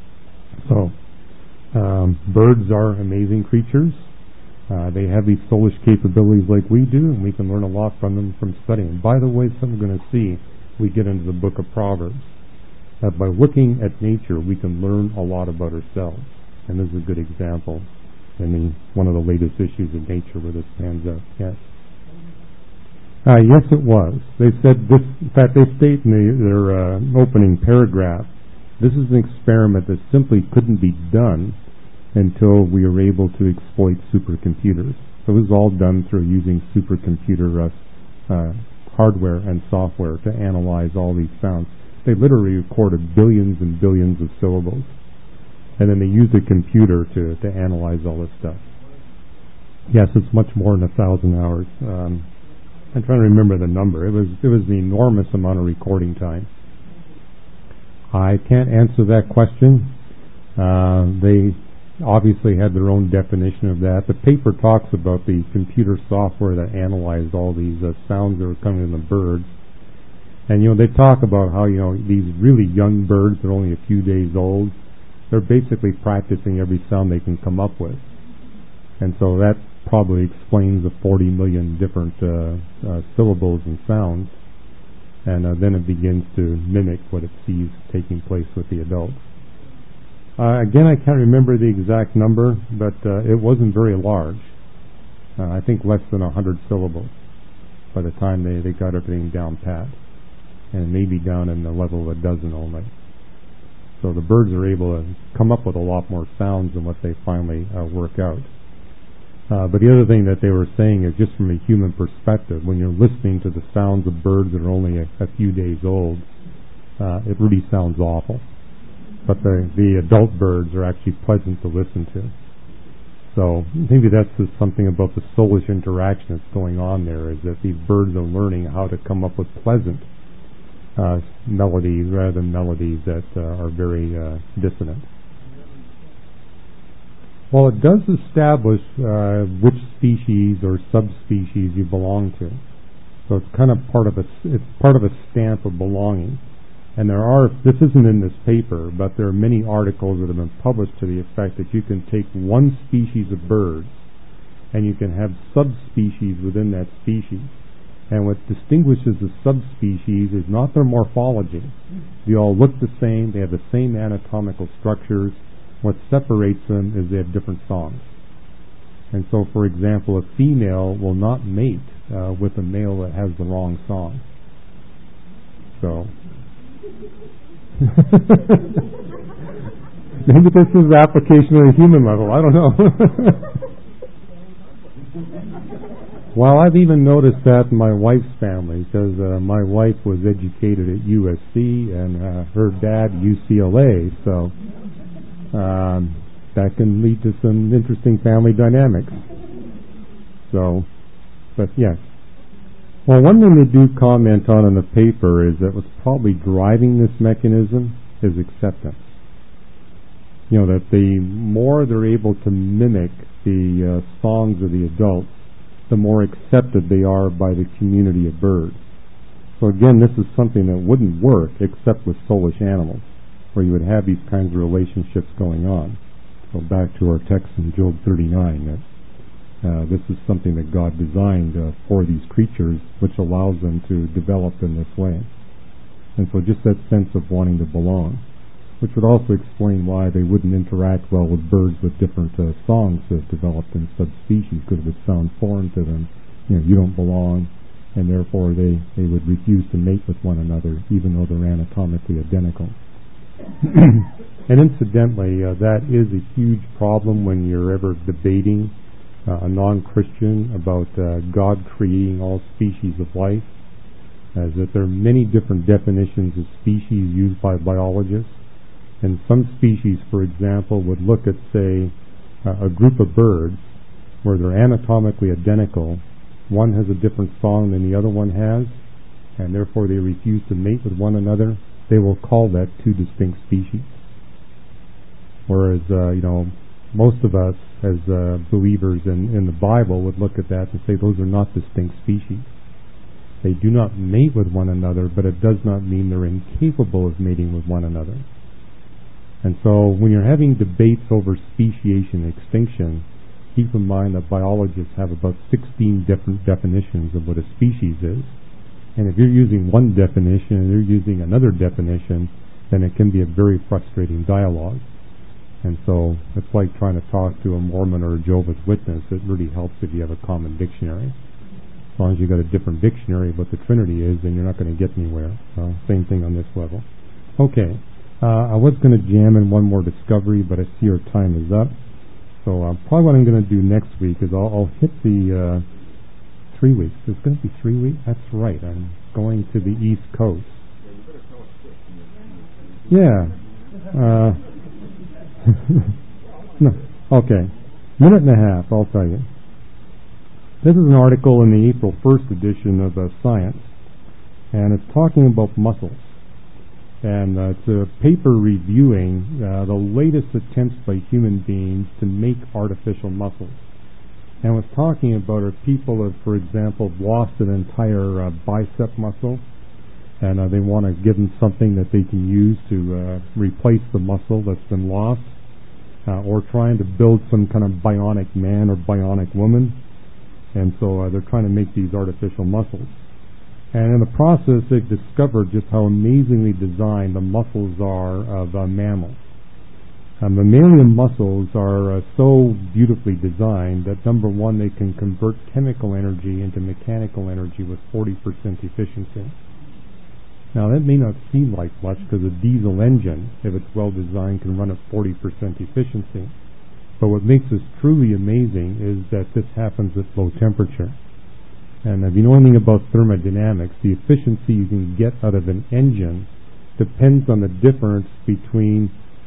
So, um, birds are amazing creatures. Uh, they have these soulish capabilities like we do, and we can learn a lot from them from studying. By the way, something we're going to see, we get into the book of Proverbs, that by looking at nature, we can learn a lot about ourselves. And this is a good example in the, one of the latest issues of Nature where this pans out. Yes. Uh, yes, it was. They said this. In fact, they state in the, their uh, opening paragraph, this is an experiment that simply couldn't be done until we were able to exploit supercomputers. So it was all done through using supercomputer uh, uh, hardware and software to analyze all these sounds. They literally recorded billions and billions of syllables, and then they used a computer to, to analyze all this stuff. Yes, it's much more than a thousand hours. Um, I'm trying to remember the number. It was it was an enormous amount of recording time. I can't answer that question. Uh, they obviously had their own definition of that. The paper talks about the computer software that analyzed all these uh, sounds that were coming from the birds. And, you know, they talk about how, you know, these really young birds that are only a few days old, they're basically practicing every sound they can come up with. And so that probably explains the forty million different uh, uh, syllables and sounds. And uh, then it begins to mimic what it sees taking place with the adults. Uh, again, I can't remember the exact number, but uh, it wasn't very large. Uh, I think less than one hundred syllables by the time they, they got everything down pat. And maybe down in the level of a dozen only. So the birds are able to come up with a lot more sounds than what they finally uh, work out. Uh, but the other thing that they were saying is just from a human perspective, when you're listening to the sounds of birds that are only a, a few days old, uh, it really sounds awful. But the, the adult birds are actually pleasant to listen to. So maybe that's just something about the soulish interaction that's going on there, is that these birds are learning how to come up with pleasant uh, melodies rather than melodies that uh, are very uh, dissonant. Well, it does establish uh, which species or subspecies you belong to. So it's kind of part of a it's part of a stamp of belonging. And there are, this isn't in this paper, but there are many articles that have been published to the effect that you can take one species of birds and you can have subspecies within that species. And what distinguishes the subspecies is not their morphology. They all look the same, they have the same anatomical structures. What separates them is they have different songs. And so, for example, a female will not mate uh, with a male that has the wrong song. So, maybe this is application at a human level, I don't know. Well, I've even noticed that in my wife's family, because uh, my wife was educated at U S C and uh, her dad U C L A, so um, that can lead to some interesting family dynamics. So, but yes. Well, one thing they do comment on in the paper is that what's probably driving this mechanism is acceptance. You know, that the more they're able to mimic the uh, songs of the adults, the more accepted they are by the community of birds. So again, this is something that wouldn't work except with soulish animals, where you would have these kinds of relationships going on. So back to our text in Job thirty-nine, that uh, this is something that God designed uh, for these creatures, which allows them to develop in this way. And so just that sense of wanting to belong, which would also explain why they wouldn't interact well with birds with different uh, songs that developed in subspecies, because it would sound foreign to them. You know, you don't belong, and therefore they, they would refuse to mate with one another, even though they're anatomically identical. And incidentally, uh, that is a huge problem when you're ever debating uh, a non-Christian about uh, God creating all species of life, as that there are many different definitions of species used by biologists. And some species, for example, would look at, say, uh, a group of birds where they're anatomically identical. One has a different song than the other one has, and therefore they refuse to mate with one another. They will call that two distinct species. Whereas, uh, you know, most of us as uh, believers in, in the Bible would look at that and say those are not distinct species. They do not mate with one another, but it does not mean they're incapable of mating with one another. And so when you're having debates over speciation and extinction, keep in mind that biologists have about sixteen different definitions of what a species is. And if you're using one definition and they're using another definition, then it can be a very frustrating dialogue. And so it's like trying to talk to a Mormon or a Jehovah's Witness. It really helps if you have a common dictionary. As long as you've got a different dictionary of what the Trinity is, then you're not going to get anywhere. Uh, same thing on this level. Okay. Uh, I was going to jam in one more discovery, but I see our time is up. So uh, probably what I'm going to do next week is I'll, I'll hit the uh, three weeks. It's going to be three weeks? That's right. I'm going to the East Coast. Yeah. Uh, no. Okay. Minute and a half, I'll tell you. This is an article in the April first edition of uh, Science, and it's talking about muscles. And uh, it's a paper reviewing uh, the latest attempts by human beings to make artificial muscles. And what's talking about are people that, for example, have lost an entire uh, bicep muscle, and uh, they want to give them something that they can use to uh, replace the muscle that's been lost, uh, or trying to build some kind of bionic man or bionic woman. And so uh, they're trying to make these artificial muscles. And in the process, they've discovered just how amazingly designed the muscles are of uh, mammals. Um, mammalian muscles are uh, so beautifully designed that, number one, they can convert chemical energy into mechanical energy with forty percent efficiency. Now, that may not seem like much because a diesel engine, if it's well designed, can run at forty percent efficiency. But what makes this truly amazing is that this happens at low temperature. And if you know anything about thermodynamics, the efficiency you can get out of an engine depends on the difference between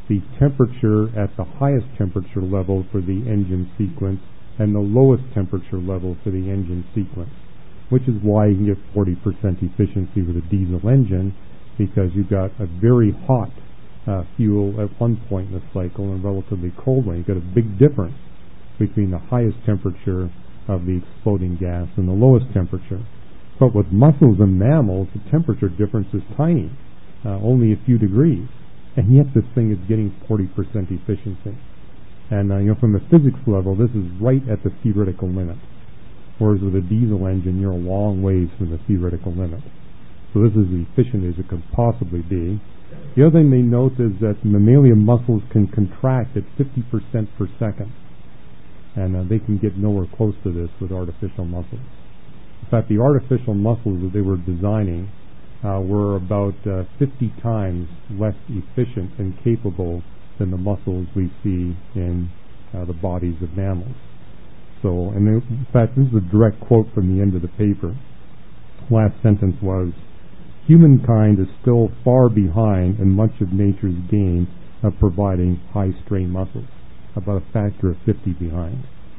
the temperature at the highest temperature level for the engine sequence and the lowest temperature level for the engine sequence, which is why you can get forty percent efficiency with a diesel engine, because you've got a very hot uh, fuel at one point in the cycle and a relatively cold one. You've got a big difference between the highest temperature of the exploding gas and the lowest temperature. But with mussels and mammals, the temperature difference is tiny, uh, only a few degrees, and yet this thing is getting forty percent efficiency. And uh, you know, from a physics level, this is right at the theoretical limit. Whereas with a diesel engine, you're a long ways from the theoretical limit. So this is as efficient as it could possibly be. The other thing they note is that mammalian muscles can contract at fifty percent per second. And uh, they can get nowhere close to this with artificial muscles. In fact, the artificial muscles that they were designing uh, were about uh, fifty times less efficient and capable than the muscles we see in uh, the bodies of mammals. So, and in fact, this is a direct quote from the end of the paper. Last sentence was, "Humankind is still far behind in much of nature's gain of providing high-strain muscles, about a factor of fifty behind."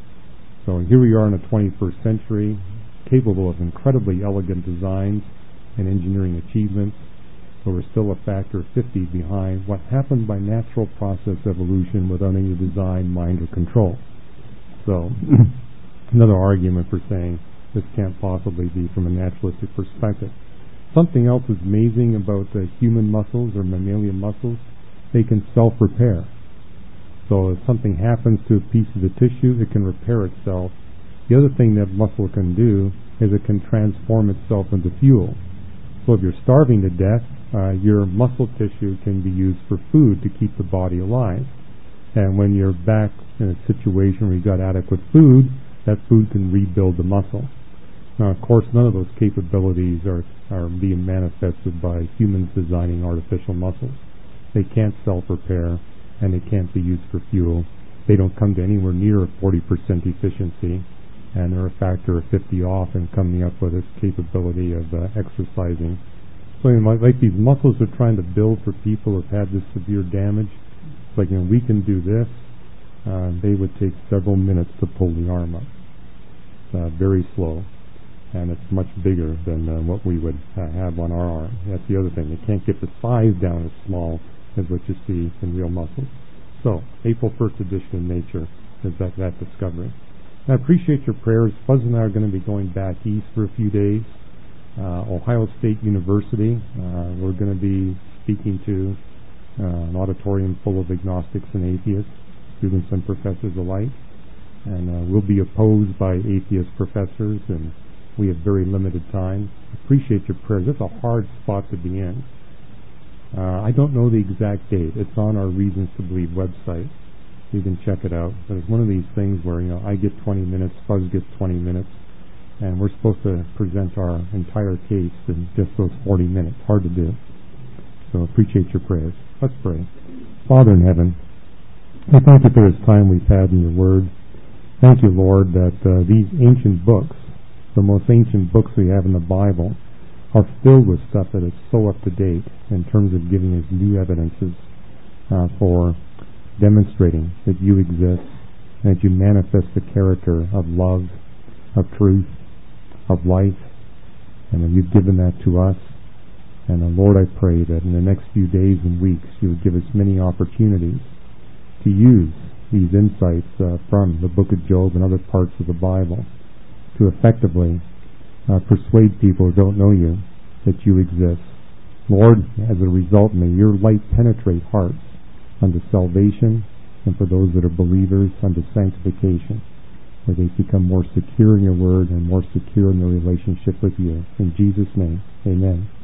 So here we are in the twenty-first century, capable of incredibly elegant designs and engineering achievements, but we're still a factor of fifty behind what happened by natural process evolution without any design, mind, or control. So another argument for saying this can't possibly be from a naturalistic perspective. Something else is amazing about uh, human muscles or mammalian muscles. They can self-repair. So if something happens to a piece of the tissue, it can repair itself. The other thing that muscle can do is it can transform itself into fuel. So if you're starving to death, uh, your muscle tissue can be used for food to keep the body alive. And when you're back in a situation where you've got adequate food, that food can rebuild the muscle. Now, of course, none of those capabilities are, are being manifested by humans designing artificial muscles. They can't self-repair, and they can't be used for fuel. They don't come to anywhere near a forty percent efficiency, and they're a factor of fifty off in coming up with this capability of uh, exercising. So, you know, like, like these muscles are trying to build for people who've had this severe damage. It's like, you know, we can do this. Uh, they would take several minutes to pull the arm up. It's uh, very slow, and it's much bigger than uh, what we would uh, have on our arm. That's the other thing. They can't get the size down as small as what you see in real muscles. So, April first edition of Nature is that, that discovery. I appreciate your prayers. Buzz and I are going to be going back east for a few days. Uh, Ohio State University, uh, we're going to be speaking to uh, an auditorium full of agnostics and atheists, students and professors alike. And uh, we'll be opposed by atheist professors, and we have very limited time. Appreciate your prayers. It's a hard spot to be in. Uh, I don't know the exact date. It's on our Reasons to Believe website. You can check it out. But it's one of these things where, you know, I get twenty minutes, Buzz gets twenty minutes, and we're supposed to present our entire case in just those forty minutes. Hard to do. So appreciate your prayers. Let's pray. Father in heaven, I thank you for this time we've had in your word. Thank you, Lord, that uh, these ancient books, the most ancient books we have in the Bible, are filled with stuff that is so up to date in terms of giving us new evidences uh, for demonstrating that you exist and that you manifest the character of love, of truth, of life, and that you've given that to us. And uh, Lord, I pray that in the next few days and weeks you would give us many opportunities to use these insights uh, from the book of Job and other parts of the Bible to effectively uh, persuade people who don't know you that you exist. Lord, as a result, may your light penetrate hearts unto salvation, and for those that are believers, unto sanctification, where they become more secure in your word and more secure in their relationship with you. In Jesus' name, amen.